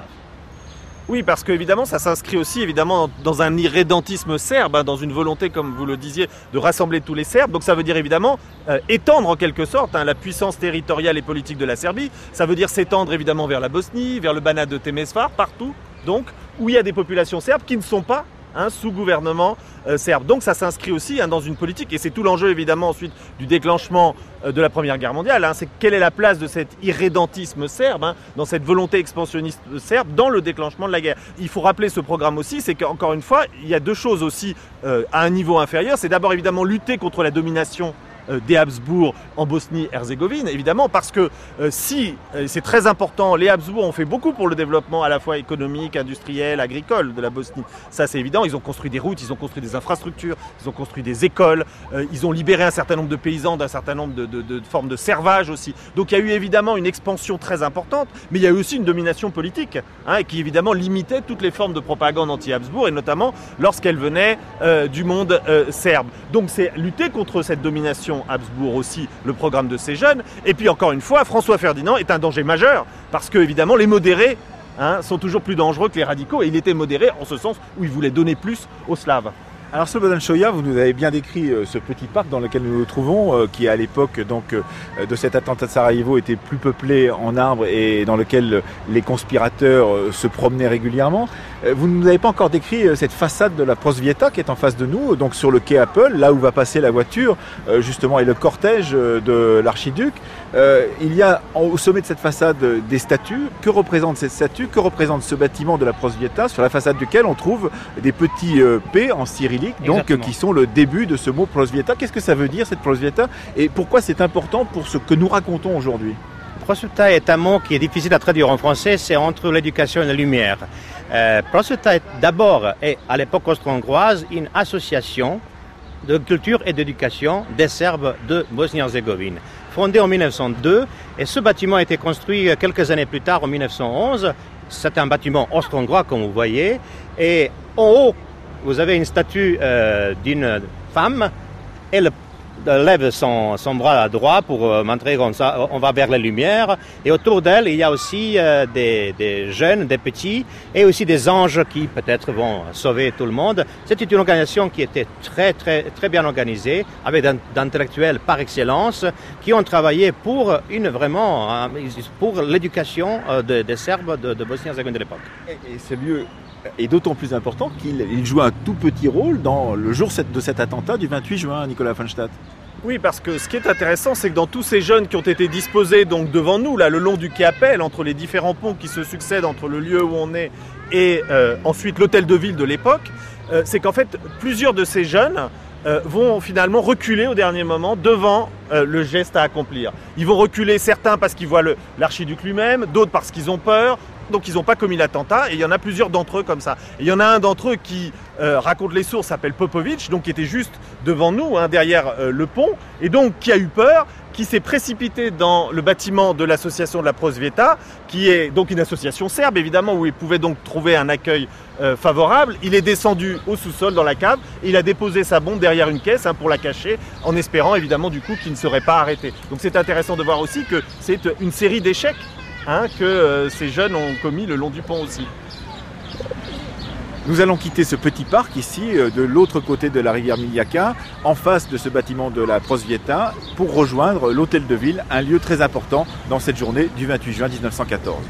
Oui, parce qu'évidemment, ça s'inscrit aussi évidemment dans un irrédentisme serbe, hein, dans une volonté, comme vous le disiez, de rassembler tous les Serbes. Donc ça veut dire évidemment euh, étendre en quelque sorte hein, la puissance territoriale et politique de la Serbie. Ça veut dire s'étendre évidemment vers la Bosnie, vers le Banat de Temesvar, partout, donc, où il y a des populations serbes qui ne sont pas Hein, sous gouvernement euh, serbe. Donc ça s'inscrit aussi hein, dans une politique, et c'est tout l'enjeu évidemment ensuite du déclenchement euh, de la Première Guerre mondiale. Hein, c'est quelle est la place de cet irrédentisme serbe, hein, dans cette volonté expansionniste serbe, dans le déclenchement de la guerre. Il faut rappeler ce programme aussi, c'est qu'encore une fois, il y a deux choses aussi euh, à un niveau inférieur. C'est d'abord évidemment lutter contre la domination des Habsbourg en Bosnie-Herzégovine, évidemment, parce que euh, si, euh, c'est très important, les Habsbourg ont fait beaucoup pour le développement à la fois économique, industriel, agricole de la Bosnie. Ça, c'est évident. Ils ont construit des routes, ils ont construit des infrastructures, ils ont construit des écoles, euh, ils ont libéré un certain nombre de paysans d'un certain nombre de, de, de, de formes de servage aussi. Donc il y a eu évidemment une expansion très importante, mais il y a eu aussi une domination politique, hein, qui évidemment limitait toutes les formes de propagande anti-Habsbourg, et notamment lorsqu'elle venait euh, du monde euh, serbe. Donc c'est lutter contre cette domination Habsbourg aussi, le programme de ces jeunes. Et puis encore une fois, François Ferdinand est un danger majeur parce que évidemment les modérés hein, sont toujours plus dangereux que les radicaux, et il était modéré en ce sens où il voulait donner plus aux Slaves. Alors Slobodan Šoja, vous nous avez bien décrit euh, ce petit parc dans lequel nous nous trouvons, euh, qui à l'époque donc euh, de cet attentat de Sarajevo était plus peuplé en arbres et dans lequel les conspirateurs euh, se promenaient régulièrement. Euh, vous ne nous avez pas encore décrit euh, cette façade de la Prosvieta qui est en face de nous, donc sur le quai Apple, là où va passer la voiture euh, justement et le cortège euh, de l'archiduc. Euh, il y a au sommet de cette façade euh, des statues. Que représente cette statue? Que représente ce bâtiment de la Prosvieta, sur la façade duquel on trouve des petits euh, P en cyrillique, donc Exactement. Qui sont le début de ce mot Prosvieta. Qu'est-ce que ça veut dire cette Prosvieta et pourquoi c'est important pour ce que nous racontons aujourd'hui? Prosvieta est un mot qui est difficile à traduire en français, c'est entre l'éducation et la lumière. Euh, Prosvieta est d'abord, et à l'époque austro-hongroise, une association de culture et d'éducation des Serbes de Bosnie-Herzégovine, fondée en mille neuf cent deux, et ce bâtiment a été construit quelques années plus tard, en mille neuf cent onze. C'est un bâtiment austro-hongrois, comme vous voyez, et en haut, vous avez une statue euh, d'une femme, et le, lève son, son bras droit pour euh, montrer qu'on on va vers la lumière. Et autour d'elle, il y a aussi euh, des, des jeunes, des petits, et aussi des anges qui peut-être vont sauver tout le monde. C'était une organisation qui était très, très, très bien organisée, avec d'intellectuels par excellence, qui ont travaillé pour une vraiment, pour l'éducation des, des Serbes de, de Bosnie-Herzégovine de l'époque. Et, et ce lieu est d'autant plus important qu'il il joue un tout petit rôle dans le jour de cet attentat du vingt-huit juin, Nicolas Fenstadt. Oui, parce que ce qui est intéressant, c'est que dans tous ces jeunes qui ont été disposés donc devant nous, là, le long du quai Appel, entre les différents ponts qui se succèdent entre le lieu où on est et euh, ensuite l'hôtel de ville de l'époque, euh, c'est qu'en fait, plusieurs de ces jeunes euh, vont finalement reculer au dernier moment devant euh, le geste à accomplir. Ils vont reculer, certains parce qu'ils voient le, l'archiduc lui-même, d'autres parce qu'ils ont peur. Donc ils n'ont pas commis l'attentat, et il y en a plusieurs d'entre eux comme ça. Et il y en a un d'entre eux qui euh, raconte les sources, s'appelle Popovic, donc qui était juste devant nous, hein, derrière euh, le pont, et donc qui a eu peur, qui s'est précipité dans le bâtiment de l'association de la Prosvjeta, qui est donc une association serbe évidemment, où il pouvait donc trouver un accueil euh, favorable. Il est descendu au sous-sol dans la cave, et il a déposé sa bombe derrière une caisse, hein, pour la cacher, en espérant évidemment du coup qu'il ne serait pas arrêté. Donc c'est intéressant de voir aussi que c'est une série d'échecs, Hein, que euh, ces jeunes ont commis le long du pont aussi. Nous allons quitter ce petit parc ici, euh, de l'autre côté de la rivière Miljacka, en face de ce bâtiment de la Prosvjeta, pour rejoindre l'hôtel de ville, un lieu très important dans cette journée du vingt-huit juin mille neuf cent quatorze.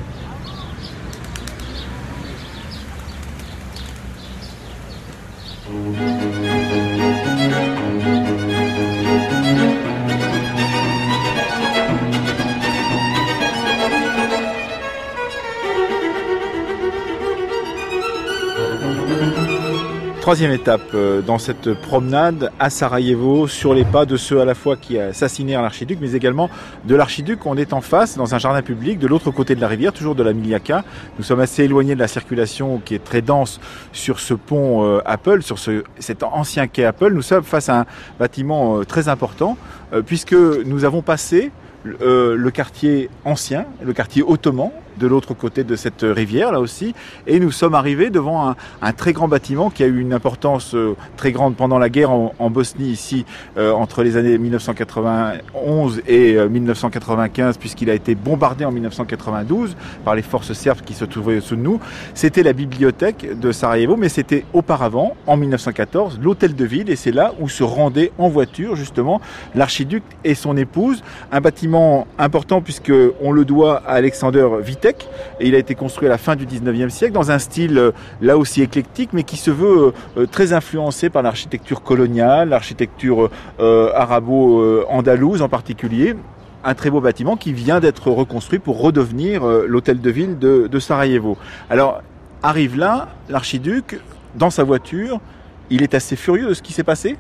Troisième étape dans cette promenade à Sarajevo, sur les pas de ceux à la fois qui assassinèrent l'archiduc, mais également de l'archiduc. On est en face, dans un jardin public, de l'autre côté de la rivière, toujours de la Miljacka. Nous sommes assez éloignés de la circulation qui est très dense sur ce pont Apple, sur ce, cet ancien quai Apple. Nous sommes face à un bâtiment très important, puisque nous avons passé euh, le quartier ancien, le quartier ottoman, de l'autre côté de cette rivière là aussi, et nous sommes arrivés devant un, un très grand bâtiment qui a eu une importance euh, très grande pendant la guerre en, en Bosnie ici, euh, entre les années mille neuf cent quatre-vingt-onze et euh, mille neuf cent quatre-vingt-quinze, puisqu'il a été bombardé en mille neuf cent quatre-vingt-douze par les forces serbes qui se trouvaient au-dessous de nous. C'était la bibliothèque de Sarajevo, mais c'était auparavant, en mille neuf cent quatorze, l'hôtel de ville, et c'est là où se rendaient en voiture justement l'archiduc et son épouse. Un bâtiment important puisque on le doit à Alexander Vitek, et il a été construit à la fin du dix-neuvième siècle dans un style euh, là aussi éclectique, mais qui se veut euh, très influencé par l'architecture coloniale, l'architecture euh, arabo-andalouse en particulier. Un très beau bâtiment qui vient d'être reconstruit pour redevenir euh, l'hôtel de ville de, de Sarajevo. Alors arrive là l'archiduc dans sa voiture. Il est assez furieux de ce qui s'est passé.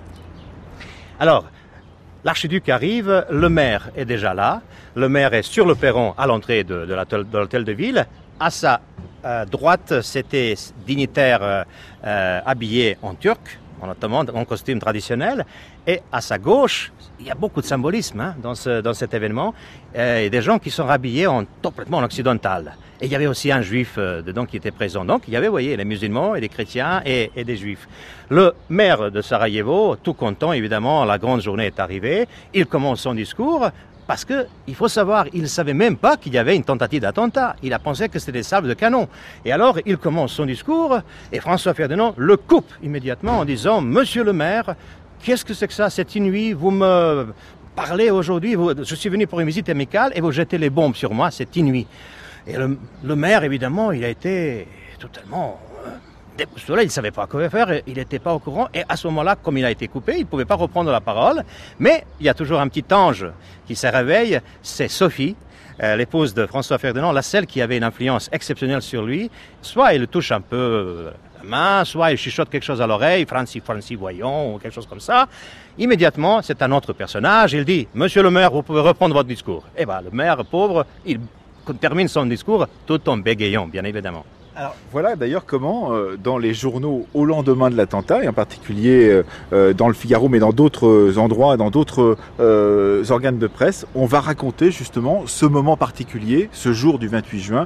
Alors, l'archiduc arrive, le maire est déjà là. Le maire est sur le perron à l'entrée de, de l'hôtel de ville. À sa euh, droite, c'était dignitaire euh, euh, habillé en turc, en ottoman, en costume traditionnel. Et à sa gauche, il y a beaucoup de symbolisme hein, dans, ce, dans cet événement. Euh, et des gens qui sont habillés en, complètement en occidental. Et il y avait aussi un juif euh, dedans qui était présent. Donc il y avait, vous voyez, les musulmans et les chrétiens et, et des juifs. Le maire de Sarajevo, tout content évidemment, la grande journée est arrivée. Il commence son discours. Parce que, il faut savoir, il ne savait même pas qu'il y avait une tentative d'attentat. Il a pensé que c'était des sabres de canon. Et alors, il commence son discours, et François Ferdinand le coupe immédiatement en disant « Monsieur le maire, qu'est-ce que c'est que ça, cette nuit? Vous me parlez aujourd'hui, je suis venu pour une visite amicale, et vous jetez les bombes sur moi, c'est inouï. » Et le, le maire, évidemment, il a été totalement déboussolé, il ne savait pas quoi faire, il n'était pas au courant, et à ce moment-là, comme il a été coupé, il ne pouvait pas reprendre la parole, mais il y a toujours un petit ange qui se réveille, c'est Sophie, euh, l'épouse de François Ferdinand, la seule qui avait une influence exceptionnelle sur lui. Soit il le touche un peu la main, soit il chuchote quelque chose à l'oreille, Francis, Francis, voyons, ou quelque chose comme ça. Immédiatement, c'est un autre personnage, il dit « Monsieur le maire, vous pouvez reprendre votre discours ». Et bien, le maire pauvre, il termine son discours tout en bégayant, bien évidemment. Alors, voilà d'ailleurs comment, euh, dans les journaux au lendemain de l'attentat, et en particulier euh, dans le Figaro, mais dans d'autres endroits, dans d'autres euh, organes de presse, on va raconter justement ce moment particulier, ce jour du vingt-huit juin,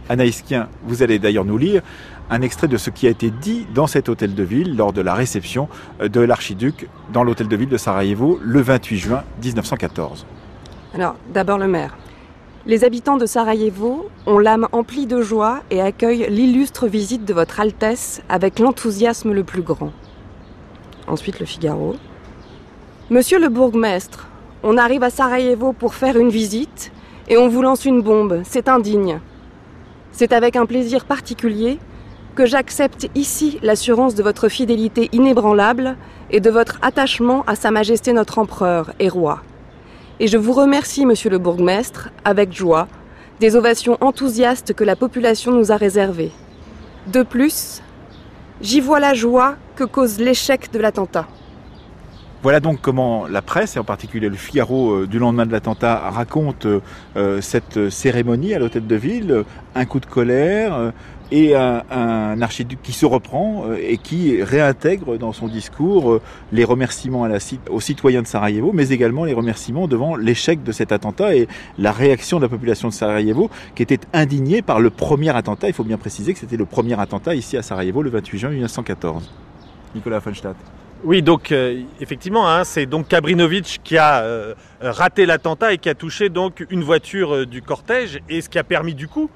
Anaïs Kien, vous allez d'ailleurs nous lire un extrait de ce qui a été dit dans cet hôtel de ville lors de la réception de l'archiduc dans l'hôtel de ville de Sarajevo le vingt-huit juin mille neuf cent quatorze. Alors, d'abord le maire. Les habitants de Sarajevo ont l'âme emplie de joie et accueillent l'illustre visite de votre Altesse avec l'enthousiasme le plus grand. Ensuite, le Figaro. Monsieur le bourgmestre, on arrive à Sarajevo pour faire une visite et on vous lance une bombe, c'est indigne. C'est avec un plaisir particulier que j'accepte ici l'assurance de votre fidélité inébranlable et de votre attachement à Sa Majesté notre Empereur et Roi. Et je vous remercie, monsieur le bourgmestre, avec joie, des ovations enthousiastes que la population nous a réservées. De plus, j'y vois la joie que cause l'échec de l'attentat. Voilà donc comment la presse, et en particulier le Figaro euh, du lendemain de l'attentat, raconte euh, cette cérémonie à l'hôtel de ville, un coup de colère euh, et un, un archiduc qui se reprend euh, et qui réintègre dans son discours euh, les remerciements à la, aux citoyens de Sarajevo, mais également les remerciements devant l'échec de cet attentat et la réaction de la population de Sarajevo qui était indignée par le premier attentat. Il faut bien préciser que c'était le premier attentat ici à Sarajevo le vingt-huit juin mille neuf cent quatorze. Nicolas Fenstadt. Oui, donc euh, effectivement, hein, c'est donc Kabrinović qui a euh, raté l'attentat et qui a touché donc une voiture euh, du cortège, et ce qui a permis du coup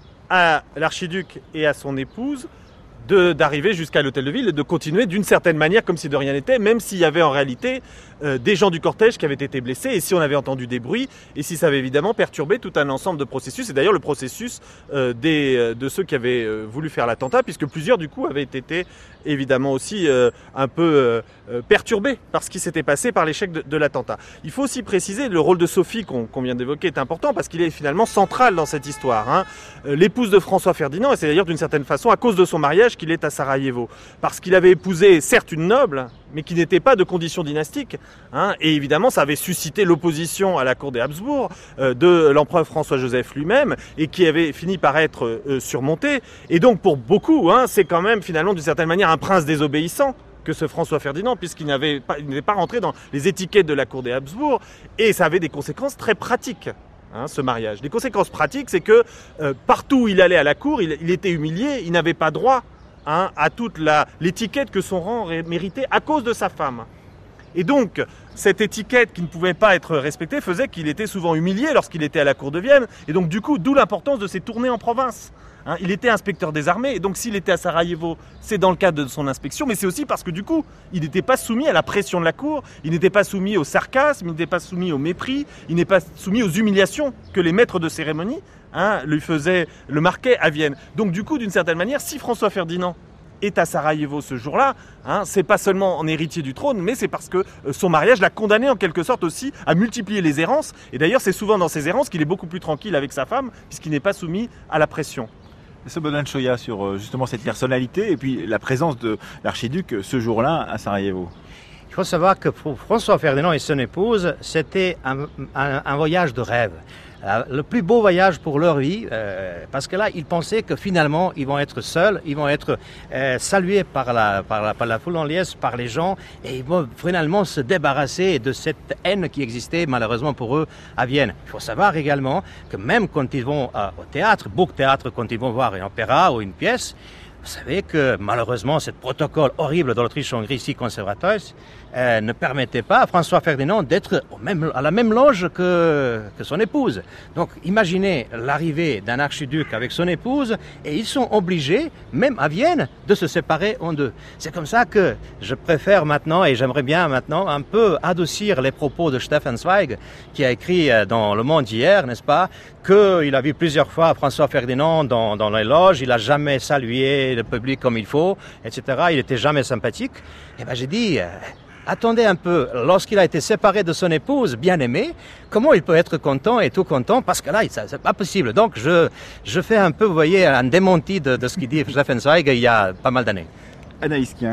à l'archiduc et à son épouse de, d'arriver jusqu'à l'hôtel de ville et de continuer d'une certaine manière comme si de rien n'était, même s'il y avait en réalité euh, des gens du cortège qui avaient été blessés et si on avait entendu des bruits et si ça avait évidemment perturbé tout un ensemble de processus, et d'ailleurs le processus euh, des, euh, de ceux qui avaient euh, voulu faire l'attentat, puisque plusieurs du coup avaient été évidemment aussi euh, un peu euh, euh, perturbés par ce qui s'était passé, par l'échec de, de l'attentat. Il faut aussi préciser le rôle de Sophie qu'on, qu'on vient d'évoquer est important parce qu'il est finalement central dans cette histoire. Hein. Euh, l'épouse de François Ferdinand, et c'est d'ailleurs d'une certaine façon à cause de son mariage qu'il est à Sarajevo, parce qu'il avait épousé certes une noble, mais qui n'était pas de condition dynastique, hein, et évidemment ça avait suscité l'opposition à la cour des Habsbourg euh, de l'empereur François-Joseph lui-même, et qui avait fini par être euh, surmonté, et donc pour beaucoup, hein, c'est quand même finalement d'une certaine manière un prince désobéissant que ce François Ferdinand, puisqu'il n'avait pas, il n'était pas rentré dans les étiquettes de la cour des Habsbourg, et ça avait des conséquences très pratiques. Hein, ce mariage. Les conséquences pratiques, c'est que euh, partout où il allait à la cour, il, il était humilié, il n'avait pas droit hein, à toute la, l'étiquette que son rang méritait à cause de sa femme. Et donc, cette étiquette qui ne pouvait pas être respectée faisait qu'il était souvent humilié lorsqu'il était à la cour de Vienne, et donc du coup, d'où l'importance de ses tournées en province. Hein, il était inspecteur des armées, et donc s'il était à Sarajevo, c'est dans le cadre de son inspection, mais c'est aussi parce que du coup, il n'était pas soumis à la pression de la cour, il n'était pas soumis au sarcasme, il n'était pas soumis au mépris, il n'est pas soumis aux humiliations que les maîtres de cérémonie hein, lui faisaient, le marquaient à Vienne. Donc du coup, d'une certaine manière, si François Ferdinand est à Sarajevo ce jour-là, hein, c'est pas seulement en héritier du trône, mais c'est parce que euh, son mariage l'a condamné en quelque sorte aussi à multiplier les errances, et d'ailleurs c'est souvent dans ces errances qu'il est beaucoup plus tranquille avec sa femme, puisqu'il n'est pas soumis à la pression. Ce Bohdan Choya sur justement cette personnalité et puis la présence de l'archiduc ce jour-là à Sarajevo. Il faut savoir que pour François Ferdinand et son épouse, c'était un, un, un voyage de rêve. Euh, le plus beau voyage pour leur vie, euh, parce que là, ils pensaient que finalement, ils vont être seuls, ils vont être euh, salués par la, par, la, par la foule en liesse, par les gens, et ils vont finalement se débarrasser de cette haine qui existait malheureusement pour eux à Vienne. Il faut savoir également que même quand ils vont euh, au théâtre, beaucoup de théâtres, quand ils vont voir un opéra ou une pièce, vous savez que malheureusement, ce protocole horrible de l'Autriche-Hongrie si conservatrice euh, ne permettait pas à François Ferdinand d'être au même, à la même loge que, que son épouse. Donc imaginez l'arrivée d'un archiduc avec son épouse et ils sont obligés, même à Vienne, de se séparer en deux. C'est comme ça que je préfère maintenant, et j'aimerais bien maintenant un peu adoucir les propos de Stefan Zweig, qui a écrit dans Le Monde hier, n'est-ce pas, qu'il a vu plusieurs fois François Ferdinand dans, dans les loges, il n'a jamais salué le public comme il faut, et cetera. Il n'était jamais sympathique. Et ben j'ai dit, euh, attendez un peu, lorsqu'il a été séparé de son épouse bien-aimée, comment il peut être content et tout content? Parce que là, ça, c'est pas possible. Donc je, je fais un peu, vous voyez, un démenti de, de ce qu'il dit Stefan Zweig il y a pas mal d'années. Anaïs Kien.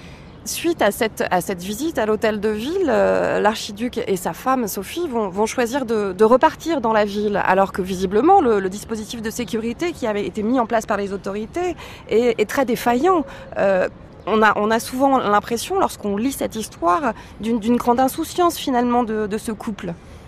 Suite à cette, à cette visite à l'hôtel de ville, euh, l'archiduc et sa femme Sophie vont, vont choisir de, de repartir dans la ville, alors que visiblement le, le dispositif de sécurité qui avait été mis en place par les autorités est, est très défaillant. Euh, on, a, on a souvent l'impression, lorsqu'on lit cette histoire, d'une, d'une grande insouciance finalement de, de ce couple.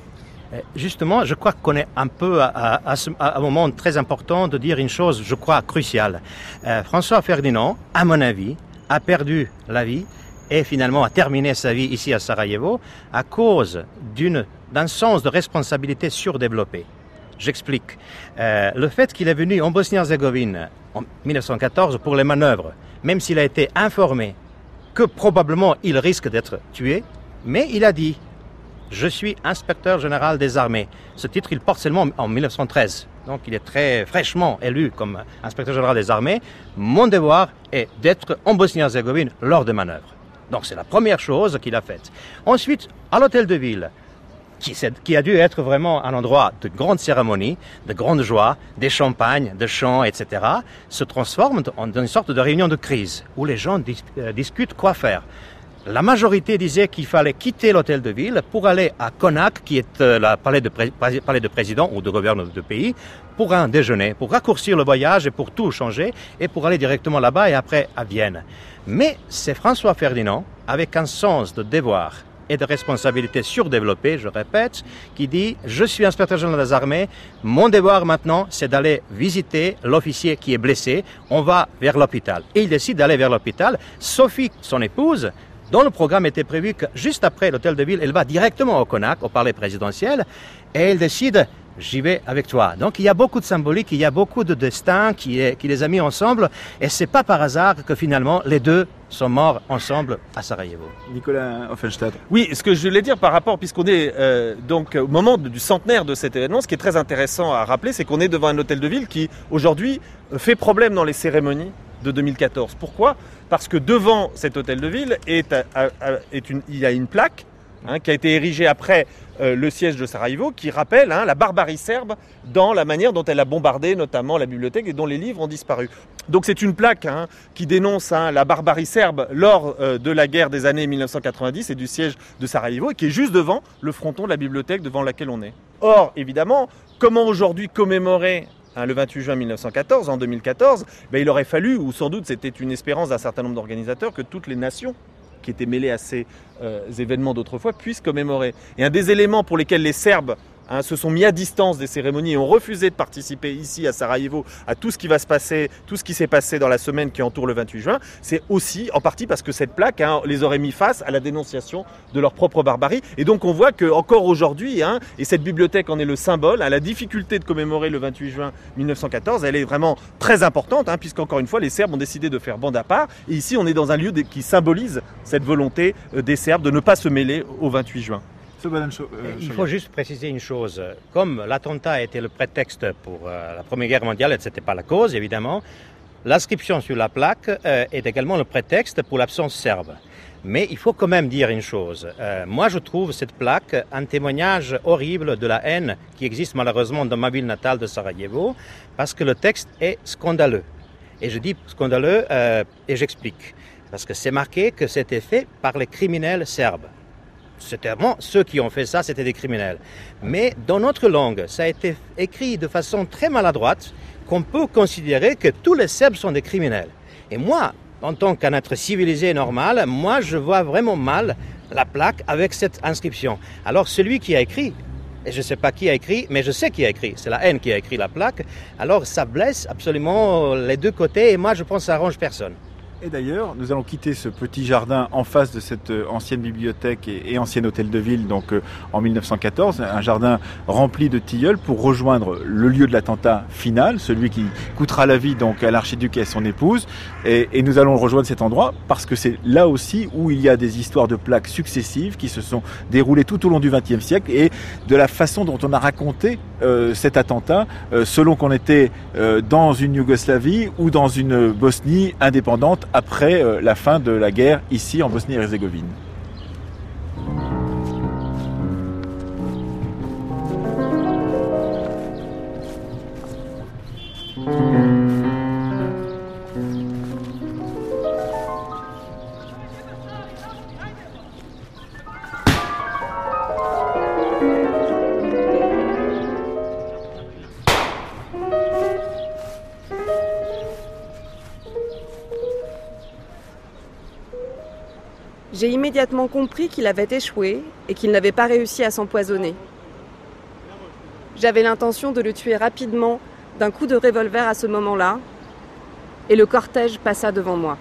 Justement, je crois qu'on est un peu à, à, à, ce, à un moment très important de dire une chose, je crois, cruciale. Euh, François Ferdinand, à mon avis, a perdu la vie et finalement a terminé sa vie ici à Sarajevo à cause d'une, d'un sens de responsabilité surdéveloppé. J'explique. Euh, le fait qu'il est venu en Bosnie-Herzégovine en mille neuf cent quatorze pour les manœuvres, même s'il a été informé que probablement il risque d'être tué, mais il a dit « Je suis inspecteur général des armées ». Ce titre, il porte seulement en mille neuf cent treize. Donc il est très fraîchement élu comme inspecteur général des armées. Mon devoir est d'être en Bosnie-Herzégovine lors des manœuvres. Donc c'est la première chose qu'il a faite. Ensuite, à l'hôtel de ville, Qui, qui a dû être vraiment un endroit de grande cérémonie, de grande joie, des champagnes, de chants, et cetera, se transforme en une sorte de réunion de crise où les gens dis, euh, discutent quoi faire. La majorité disait qu'il fallait quitter l'hôtel de ville pour aller à Konak, qui est euh, le palais de, pré, palais de président ou de gouverneur de pays, pour un déjeuner, pour raccourcir le voyage et pour tout changer, et pour aller directement là-bas et après à Vienne. Mais c'est François Ferdinand, avec un sens de devoir et de responsabilité surdéveloppée, je répète, qui dit « Je suis inspecteur général des armées, mon devoir maintenant, c'est d'aller visiter l'officier qui est blessé, on va vers l'hôpital. » Et il décide d'aller vers l'hôpital. Sophie, son épouse, dont le programme était prévu que juste après l'hôtel de ville, elle va directement au Konak, au palais présidentiel, et elle décide « J'y vais avec toi. » Donc il y a beaucoup de symbolique, il y a beaucoup de destin qui, est, qui les a mis ensemble, et c'est pas par hasard que finalement les deux sont morts ensemble à Sarajevo. Nicolas Offenstadt. Oui, ce que je voulais dire par rapport, puisqu'on est euh, donc au moment de, du centenaire de cet événement, ce qui est très intéressant à rappeler, c'est qu'on est devant un hôtel de ville qui aujourd'hui fait problème dans les cérémonies de deux mille quatorze. Pourquoi ? Parce que devant cet hôtel de ville est, à, à, est une, il y a une plaque hein, qui a été érigée après euh, le siège de Sarajevo, qui rappelle hein, la barbarie serbe dans la manière dont elle a bombardé notamment la bibliothèque et dont les livres ont disparu. Donc c'est une plaque hein, qui dénonce hein, la barbarie serbe lors euh, de la guerre des années mille neuf cent quatre-vingt-dix et du siège de Sarajevo, et qui est juste devant le fronton de la bibliothèque devant laquelle on est. Or, évidemment, comment aujourd'hui commémorer hein, le vingt-huit juin mille neuf cent quatorze, en deux mille quatorze, ben, il aurait fallu, ou sans doute c'était une espérance d'un certain nombre d'organisateurs, que toutes les nations qui étaient mêlées à ces euh, événements d'autrefois puissent commémorer. Et un des éléments pour lesquels les Serbes Hein, se sont mis à distance des cérémonies et ont refusé de participer ici à Sarajevo à tout ce qui va se passer, tout ce qui s'est passé dans la semaine qui entoure le vingt-huit juin, c'est aussi en partie parce que cette plaque hein, les aurait mis face à la dénonciation de leur propre barbarie. Et donc on voit qu'encore aujourd'hui, hein, et cette bibliothèque en est le symbole, hein, la difficulté de commémorer le vingt-huit juin mille neuf cent quatorze, elle est vraiment très importante, hein, puisqu'encore une fois les Serbes ont décidé de faire bande à part. Et ici on est dans un lieu qui symbolise cette volonté des Serbes de ne pas se mêler au vingt-huit juin. Il faut juste préciser une chose. Comme l'attentat était le prétexte pour euh, la Première Guerre mondiale, et ce n'était pas la cause, évidemment, l'inscription sur la plaque euh, est également le prétexte pour l'absence serbe. Mais il faut quand même dire une chose. Euh, moi, je trouve cette plaque un témoignage horrible de la haine qui existe malheureusement dans ma ville natale de Sarajevo, parce que le texte est scandaleux. Et je dis scandaleux euh, et j'explique. Parce que c'est marqué que c'était fait par les criminels serbes. C'était vraiment ceux qui ont fait ça, c'était des criminels. Mais dans notre langue, ça a été écrit de façon très maladroite qu'on peut considérer que tous les Serbes sont des criminels. Et moi, en tant qu'un être civilisé et normal, moi je vois vraiment mal la plaque avec cette inscription. Alors celui qui a écrit, et je ne sais pas qui a écrit, mais je sais qui a écrit, c'est la haine qui a écrit la plaque, alors ça blesse absolument les deux côtés et moi je pense que ça arrange personne. Et d'ailleurs, nous allons quitter ce petit jardin en face de cette ancienne bibliothèque et, et ancien hôtel de ville, donc euh, en mille neuf cent quatorze, un jardin rempli de tilleuls pour rejoindre le lieu de l'attentat final, celui qui coûtera la vie donc à l'archiduc et à son épouse. Et, et nous allons rejoindre cet endroit parce que c'est là aussi où il y a des histoires de plaques successives qui se sont déroulées tout au long du vingtième siècle et de la façon dont on a raconté euh, cet attentat, euh, selon qu'on était euh, dans une Yougoslavie ou dans une Bosnie indépendante après euh, la fin de la guerre ici en Bosnie-Herzégovine. J'ai immédiatement compris qu'il avait échoué et qu'il n'avait pas réussi à s'empoisonner. J'avais l'intention de le tuer rapidement d'un coup de revolver à ce moment-là, et le cortège passa devant moi.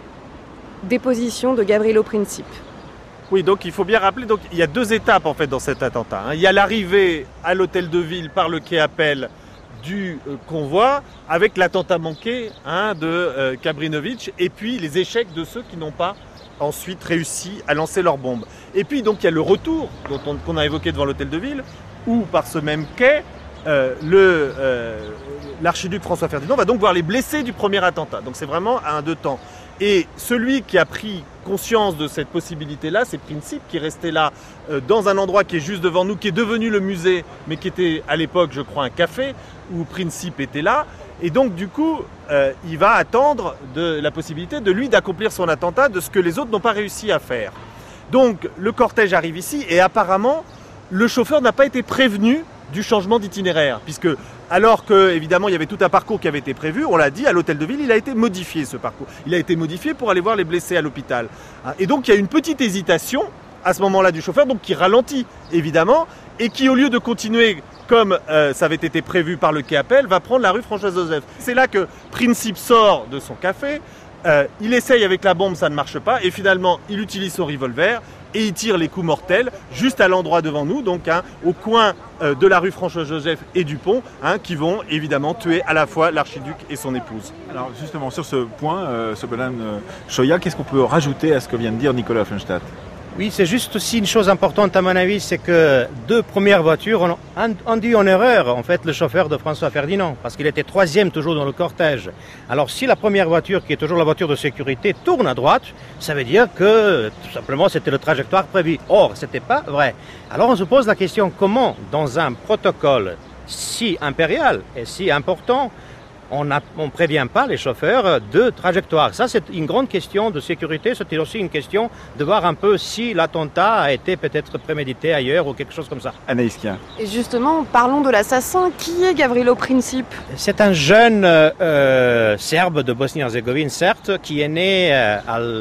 Déposition de Gavrilo Princip. Oui, donc il faut bien rappeler, donc il y a deux étapes en fait dans cet attentat. Hein. Il y a l'arrivée à l'hôtel de ville par le quai Appel du euh, convoi, avec l'attentat manqué hein, de euh, Gabrinovic, et puis les échecs de ceux qui n'ont pas ensuite réussi à lancer leurs bombes. Et puis donc il y a le retour dont on, qu'on a évoqué devant l'hôtel de ville, où par ce même quai, euh, le, euh, l'archiduc François Ferdinand va donc voir les blessés du premier attentat. Donc c'est vraiment à un deux temps. Et celui qui a pris conscience de cette possibilité-là, c'est Princip, qui est resté là euh, dans un endroit qui est juste devant nous, qui est devenu le musée, mais qui était à l'époque, je crois, un café, où Princip était là. Et donc, du coup, euh, il va attendre de la possibilité de lui d'accomplir son attentat, de ce que les autres n'ont pas réussi à faire. Donc, le cortège arrive ici, et apparemment, le chauffeur n'a pas été prévenu du changement d'itinéraire, puisque alors que évidemment il y avait tout un parcours qui avait été prévu, on l'a dit, à l'hôtel de ville, il a été modifié ce parcours. Il a été modifié pour aller voir les blessés à l'hôpital. Et donc il y a une petite hésitation à ce moment-là du chauffeur, donc qui ralentit évidemment, et qui au lieu de continuer comme euh, ça avait été prévu par le quai Appel, va prendre la rue François-Joseph. C'est là que Princip sort de son café, euh, il essaye avec la bombe, ça ne marche pas, et finalement il utilise son revolver, et il tire les coups mortels juste à l'endroit devant nous, donc hein, au coin euh, de la rue François-Joseph et du pont, hein, qui vont évidemment tuer à la fois l'archiduc et son épouse. Alors justement sur ce point, euh, Sobolan euh, Choya, qu'est-ce qu'on peut rajouter à ce que vient de dire Nicolas Offenstadt? Oui, c'est juste aussi une chose importante à mon avis, c'est que deux premières voitures ont induit en erreur en fait le chauffeur de François Ferdinand, parce qu'il était troisième toujours dans le cortège. Alors si la première voiture, qui est toujours la voiture de sécurité, tourne à droite, ça veut dire que tout simplement c'était le trajectoire prévu. Or, c'était pas vrai. Alors on se pose la question, comment dans un protocole si impérial et si important, on ne prévient pas les chauffeurs de trajectoire. Ça, c'est une grande question de sécurité. C'était aussi une question de voir un peu si l'attentat a été peut-être prémédité ailleurs ou quelque chose comme ça. Anaïs Kien. Et justement, parlons de l'assassin. Qui est Gavrilo Princip? C'est un jeune euh, serbe de Bosnie-Herzégovine, certes, qui est né euh,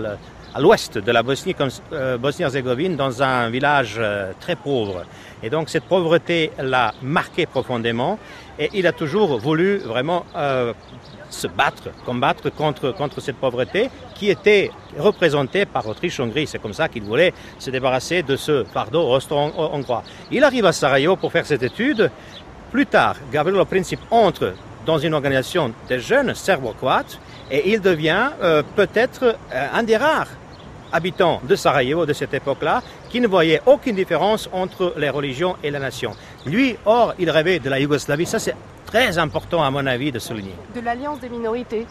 à l'ouest de la Bosnie, euh, Bosnie-Herzégovine, dans un village euh, très pauvre. Et donc cette pauvreté l'a marqué profondément. Et il a toujours voulu vraiment euh, se battre, combattre contre, contre cette pauvreté qui était représentée par l'Autriche-Hongrie. C'est comme ça qu'il voulait se débarrasser de ce fardeau austro-hongrois. Il arrive à Sarajevo pour faire cette étude. Plus tard, Gavrilo Princip entre dans une organisation de jeunes serbo-croates et il devient euh, peut-être euh, un des rares habitants de Sarajevo de cette époque-là, qui ne voyaient aucune différence entre les religions et la nation. Lui, or, il rêvait de la Yougoslavie. Ça, c'est très important, à mon avis, de souligner. De l'alliance des minorités.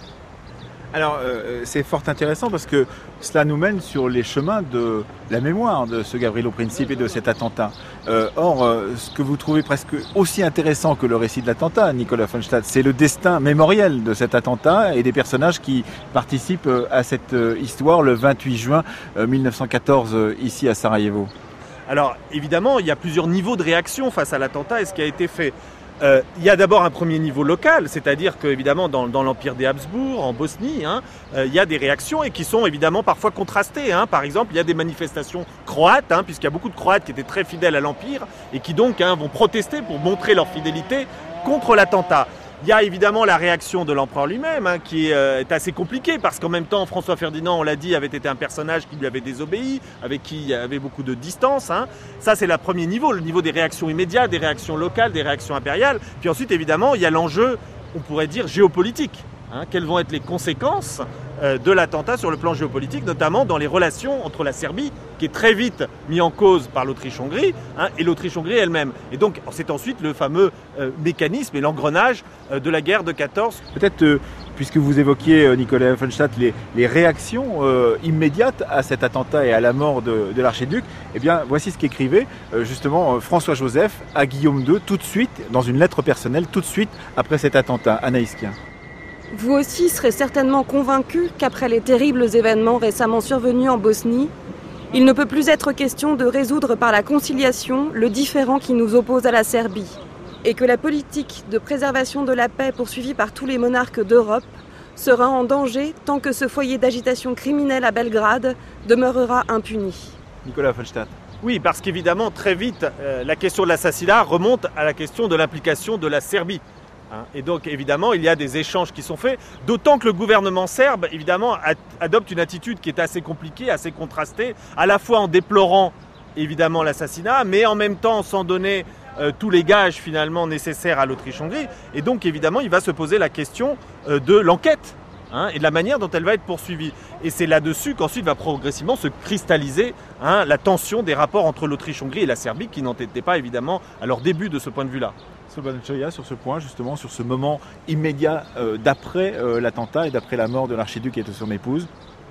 Alors, euh, c'est fort intéressant parce que cela nous mène sur les chemins de la mémoire de ce Gavrilo Princip et de cet attentat. Euh, or, euh, ce que vous trouvez presque aussi intéressant que le récit de l'attentat, Nicolas Offenstadt, c'est le destin mémoriel de cet attentat et des personnages qui participent à cette histoire le vingt-huit juin mille neuf cent quatorze ici à Sarajevo. Alors, évidemment, il y a plusieurs niveaux de réaction face à l'attentat et ce qui a été fait. Euh, il y a d'abord un premier niveau local, c'est-à-dire qu'évidemment dans, dans l'Empire des Habsbourg, en Bosnie, hein, euh, il y a des réactions et qui sont évidemment parfois contrastées. Hein. Par exemple, il y a des manifestations croates, hein, puisqu'il y a beaucoup de Croates qui étaient très fidèles à l'Empire et qui donc hein, vont protester pour montrer leur fidélité contre l'attentat. Il y a évidemment la réaction de l'empereur lui-même, hein, qui euh, est assez compliquée, parce qu'en même temps, François Ferdinand, on l'a dit, avait été un personnage qui lui avait désobéi, avec qui il y avait beaucoup de distance. Hein. Ça, c'est le premier niveau, le niveau des réactions immédiates, des réactions locales, des réactions impériales. Puis ensuite, évidemment, il y a l'enjeu, on pourrait dire, géopolitique. Hein. Quelles vont être les conséquences euh, de l'attentat sur le plan géopolitique, notamment dans les relations entre la Serbie, qui est très vite mis en cause par l'Autriche-Hongrie, hein, et l'Autriche-Hongrie elle-même. Et donc, c'est ensuite le fameux euh, mécanisme et l'engrenage euh, de la guerre de quatorze. Peut-être, euh, puisque vous évoquiez, euh, Nicolas Offenstadt, les, les réactions euh, immédiates à cet attentat et à la mort de, de l'archiduc, eh bien, voici ce qu'écrivait euh, justement euh, François-Joseph à Guillaume deux, tout de suite, dans une lettre personnelle, tout de suite après cet attentat. Anaïs Kien. Vous aussi serez certainement convaincu qu'après les terribles événements récemment survenus en Bosnie, il ne peut plus être question de résoudre par la conciliation le différend qui nous oppose à la Serbie, et que la politique de préservation de la paix poursuivie par tous les monarques d'Europe sera en danger tant que ce foyer d'agitation criminelle à Belgrade demeurera impuni. Nicolas Offenstadt. Oui, parce qu'évidemment, très vite, euh, la question de l'assassinat remonte à la question de l'implication de la Serbie. Hein. Et donc, évidemment, il y a des échanges qui sont faits, d'autant que le gouvernement serbe, évidemment, a, adopte une attitude qui est assez compliquée, assez contrastée, à la fois en déplorant, évidemment, l'assassinat, mais en même temps sans donner euh, tous les gages, finalement, nécessaires à l'Autriche-Hongrie. Et donc, évidemment, il va se poser la question euh, de l'enquête. Hein, et de la manière dont elle va être poursuivie. Et c'est là-dessus qu'ensuite va progressivement se cristalliser hein, la tension des rapports entre l'Autriche-Hongrie et la Serbie, qui n'en étaient pas évidemment à leur début de ce point de vue-là. Slobodan Choya, sur ce point, justement, sur ce moment immédiat euh, d'après euh, l'attentat et d'après la mort de l'archiduc et de son épouse.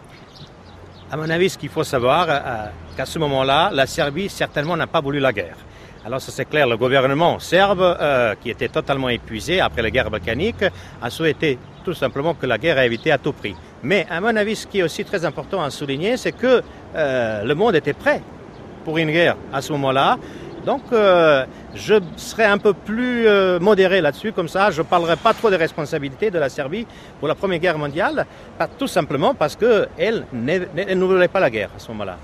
À mon avis, ce qu'il faut savoir, euh, qu'à ce moment-là, la Serbie certainement n'a pas voulu la guerre. Alors ça c'est clair, le gouvernement serbe, euh, qui était totalement épuisé après la guerre balkanique, a souhaité tout simplement que la guerre ait évité à tout prix. Mais à mon avis, ce qui est aussi très important à souligner, c'est que euh, le monde était prêt pour une guerre à ce moment-là. Donc euh, je serai un peu plus euh, modéré là-dessus, comme ça je ne parlerai pas trop des responsabilités de la Serbie pour la Première Guerre mondiale, pas, tout simplement parce qu'elle ne voulait pas la guerre à ce moment-là.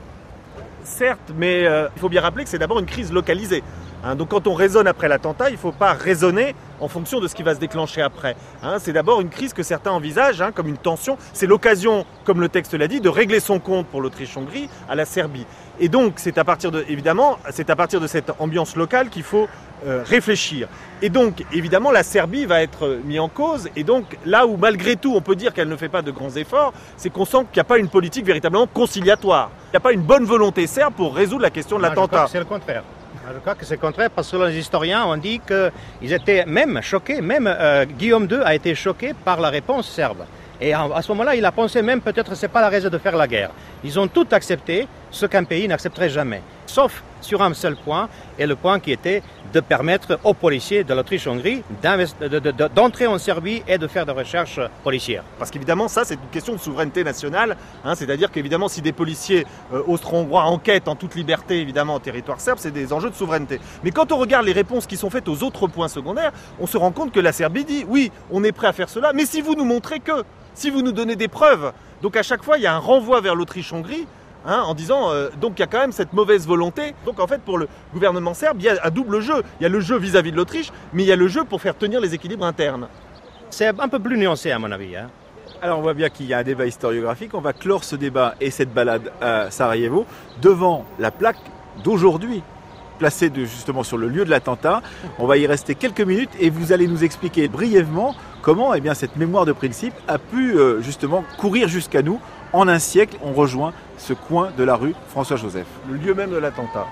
Certes, mais euh, il faut bien rappeler que c'est d'abord une crise localisée. Hein, donc quand on raisonne après l'attentat, il ne faut pas raisonner en fonction de ce qui va se déclencher après. Hein, c'est d'abord une crise que certains envisagent hein, comme une tension. C'est l'occasion, comme le texte l'a dit, de régler son compte pour l'Autriche-Hongrie à la Serbie. Et donc, c'est à partir de, évidemment, c'est à partir de cette ambiance locale qu'il faut euh, réfléchir. Et donc, évidemment, la Serbie va être mise en cause. Et donc, là où malgré tout, on peut dire qu'elle ne fait pas de grands efforts, c'est qu'on sent qu'il n'y a pas une politique véritablement conciliatoire. Il n'y a pas une bonne volonté serbe pour résoudre la question de l'attentat. C'est le contraire. Je crois que c'est le contraire parce que les historiens ont dit qu'ils étaient même choqués, même euh, Guillaume deux a été choqué par la réponse serbe. Et à, à ce moment-là, il a pensé même peut-être que ce n'est pas la raison de faire la guerre. Ils ont tout accepté, ce qu'un pays n'accepterait jamais. Sauf sur un seul point, et le point qui était de permettre aux policiers de l'Autriche-Hongrie d'entrer en Serbie et de faire des recherches policières. Parce qu'évidemment, ça, c'est une question de souveraineté nationale. Hein, c'est-à-dire qu'évidemment, si des policiers euh, austro-hongrois enquêtent en toute liberté, évidemment, en territoire serbe, c'est des enjeux de souveraineté. Mais quand on regarde les réponses qui sont faites aux autres points secondaires, on se rend compte que la Serbie dit, oui, on est prêt à faire cela, mais si vous nous montrez que, si vous nous donnez des preuves. Donc à chaque fois, il y a un renvoi vers l'Autriche-Hongrie, Hein, en disant, euh, donc il y a quand même cette mauvaise volonté. Donc en fait, pour le gouvernement serbe, il y a un double jeu. Il y a le jeu vis-à-vis de l'Autriche, mais il y a le jeu pour faire tenir les équilibres internes. C'est un peu plus nuancé à mon avis. Hein. Alors on voit bien qu'il y a un débat historiographique. On va clore ce débat et cette balade à Sarajevo devant la plaque d'aujourd'hui, placée de, justement sur le lieu de l'attentat. On va y rester quelques minutes et vous allez nous expliquer brièvement comment eh bien, cette mémoire de principe a pu euh, justement courir jusqu'à nous. En un siècle, on rejoint ce coin de la rue François-Joseph. Le lieu même de l'attentat.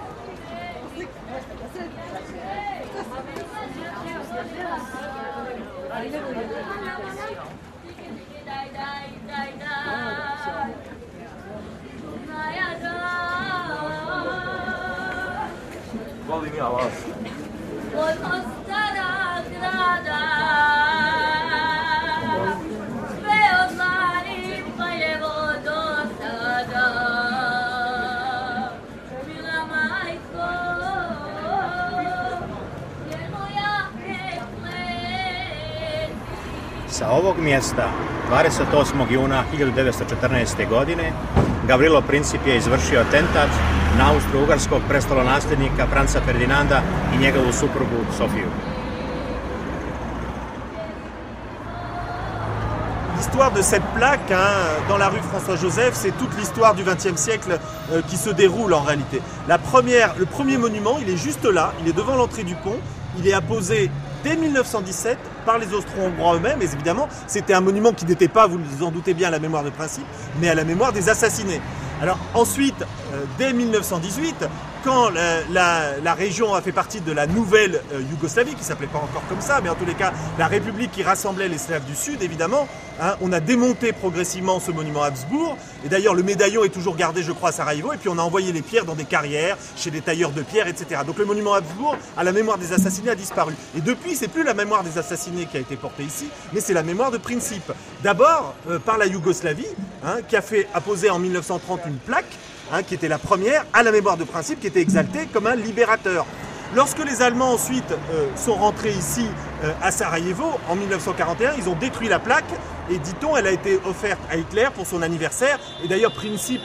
Sa ovog mjesta, dvadeset osmog juna hiljadu devetsto četrnaeste. godine, Gavrilo Princip je izvršio atentat na austro-ugarskog prestolonasljednika Franca Ferdinanda i njegovu suprugu Sofiju. L'histoire de cette plaque hein, dans la rue François-Joseph, c'est toute l'histoire du vingtième siècle euh, qui se déroule en réalité. La première, le premier monument, il est juste là, il est devant l'entrée du pont, il est apposé dès mille neuf cent dix-sept par les Austro-Hongrois eux-mêmes, et évidemment c'était un monument qui n'était pas, vous vous en doutez bien, à la mémoire de principe, mais à la mémoire des assassinés. Alors ensuite, euh, dès mille neuf cent dix-huit, quand la, la, la région a fait partie de la nouvelle euh, Yougoslavie, qui ne s'appelait pas encore comme ça, mais en tous les cas la république qui rassemblait les Slaves du Sud, évidemment, hein, on a démonté progressivement ce monument Habsbourg, et d'ailleurs le médaillon est toujours gardé, je crois, à Sarajevo, et puis on a envoyé les pierres dans des carrières, chez des tailleurs de pierres, et cetera. Donc le monument Habsbourg, à la mémoire des assassinés, a disparu. Et depuis, c'est plus la mémoire des assassinés qui a été portée ici, mais c'est la mémoire de Princip. D'abord euh, par la Yougoslavie, hein, qui a fait apposer en mille neuf cent trente une plaque, Hein, qui était la première, à la mémoire de Princip, qui était exalté comme un libérateur. Lorsque les Allemands ensuite euh, sont rentrés ici euh, à Sarajevo, en mille neuf cent quarante et un, ils ont détruit la plaque et dit-on, elle a été offerte à Hitler pour son anniversaire. Et d'ailleurs, Princip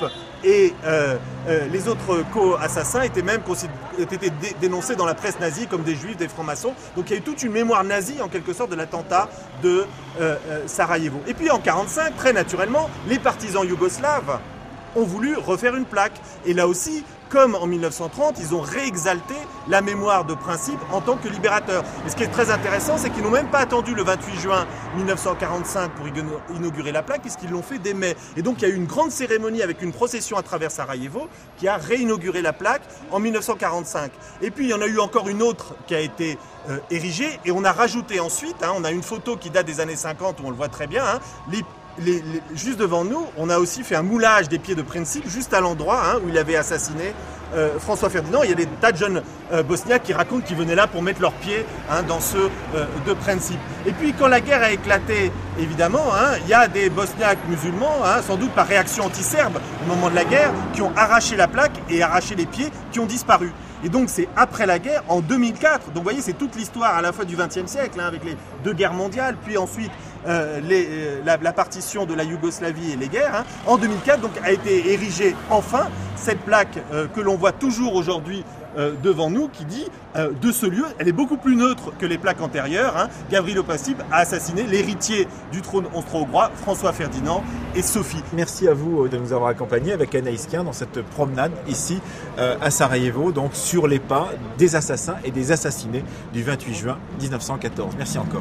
et euh, euh, les autres co-assassins étaient même étaient dé- dénoncés dans la presse nazie comme des juifs, des francs-maçons. Donc il y a eu toute une mémoire nazie en quelque sorte de l'attentat de euh, euh, Sarajevo. Et puis en quarante-cinq, très naturellement, les partisans yougoslaves ont voulu refaire une plaque. Et là aussi, comme en mille neuf cent trente, ils ont réexalté la mémoire de Principe en tant que libérateur. Et ce qui est très intéressant, c'est qu'ils n'ont même pas attendu le vingt-huit juin mille neuf cent quarante-cinq pour inaugurer la plaque, puisqu'ils l'ont fait dès mai. Et donc il y a eu une grande cérémonie avec une procession à travers Sarajevo qui a réinauguré la plaque en mille neuf cent quarante-cinq. Et puis il y en a eu encore une autre qui a été euh, érigée, et on a rajouté ensuite, hein, on a une photo qui date des années cinquante où on le voit très bien, hein, les Les, les, juste devant nous, on a aussi fait un moulage des pieds de Principe, juste à l'endroit hein, où il avait assassiné euh, François Ferdinand. Il y a des tas de jeunes euh, bosniaques qui racontent qu'ils venaient là pour mettre leurs pieds hein, dans ceux euh, de Principe. Et puis quand la guerre a éclaté, évidemment, hein, il y a des bosniaques musulmans, hein, sans doute par réaction anti-serbe au moment de la guerre, qui ont arraché la plaque et arraché les pieds, qui ont disparu. Et donc c'est après la guerre, en deux mille quatre, donc vous voyez c'est toute l'histoire à la fois du vingtième siècle, hein, avec les deux guerres mondiales, puis ensuite euh, les, euh, la, la partition de la Yougoslavie et les guerres. Hein. En deux mille quatre donc, a été érigée enfin cette plaque euh, que l'on voit toujours aujourd'hui euh, devant nous, qui dit euh, de ce lieu, elle est beaucoup plus neutre que les plaques antérieures. Hein. Gavrilo Princip a assassiné l'héritier du trône austro-hongrois, François Ferdinand et Sophie. Merci à vous de nous avoir accompagnés avec Anaïs Kien dans cette promenade ici euh, à Sarajevo, donc sur les pas des assassins et des assassinés du vingt-huit juin mille neuf cent quatorze. Merci encore.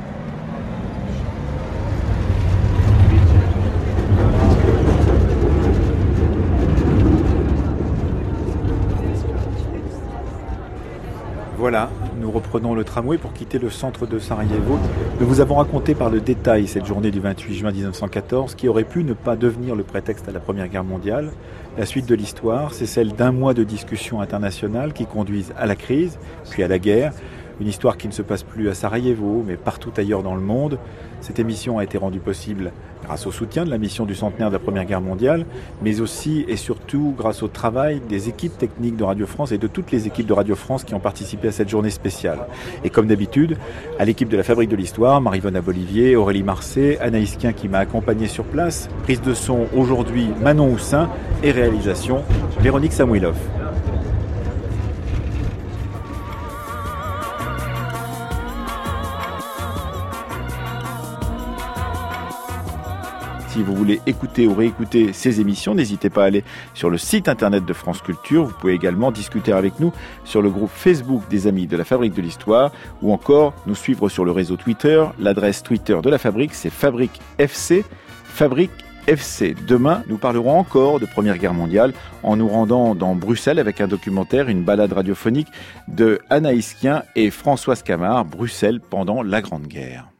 Voilà, nous reprenons le tramway pour quitter le centre de Sarajevo. Nous vous avons raconté par le détail cette journée du vingt-huit juin mille neuf cent quatorze qui aurait pu ne pas devenir le prétexte à la Première Guerre mondiale. La suite de l'histoire, c'est celle d'un mois de discussions internationales qui conduisent à la crise, puis à la guerre. Une histoire qui ne se passe plus à Sarajevo, mais partout ailleurs dans le monde. Cette émission a été rendue possible grâce au soutien de la mission du centenaire de la Première Guerre mondiale, mais aussi et surtout grâce au travail des équipes techniques de Radio France et de toutes les équipes de Radio France qui ont participé à cette journée spéciale. Et comme d'habitude, à l'équipe de la Fabrique de l'Histoire, Marie-Vonne Bolivier, Aurélie Marcet, Anaïs Kien qui m'a accompagné sur place, prise de son aujourd'hui Manon Houssin et réalisation Véronique Samuilov. Si vous voulez écouter ou réécouter ces émissions, n'hésitez pas à aller sur le site internet de France Culture. Vous pouvez également discuter avec nous sur le groupe Facebook des Amis de la Fabrique de l'Histoire ou encore nous suivre sur le réseau Twitter. L'adresse Twitter de la Fabrique, c'est Fabrique F C, Fabrique F C. Demain, nous parlerons encore de Première Guerre mondiale en nous rendant dans Bruxelles avec un documentaire, une balade radiophonique de Anaïs Kien et Françoise Camard, Bruxelles pendant la Grande Guerre.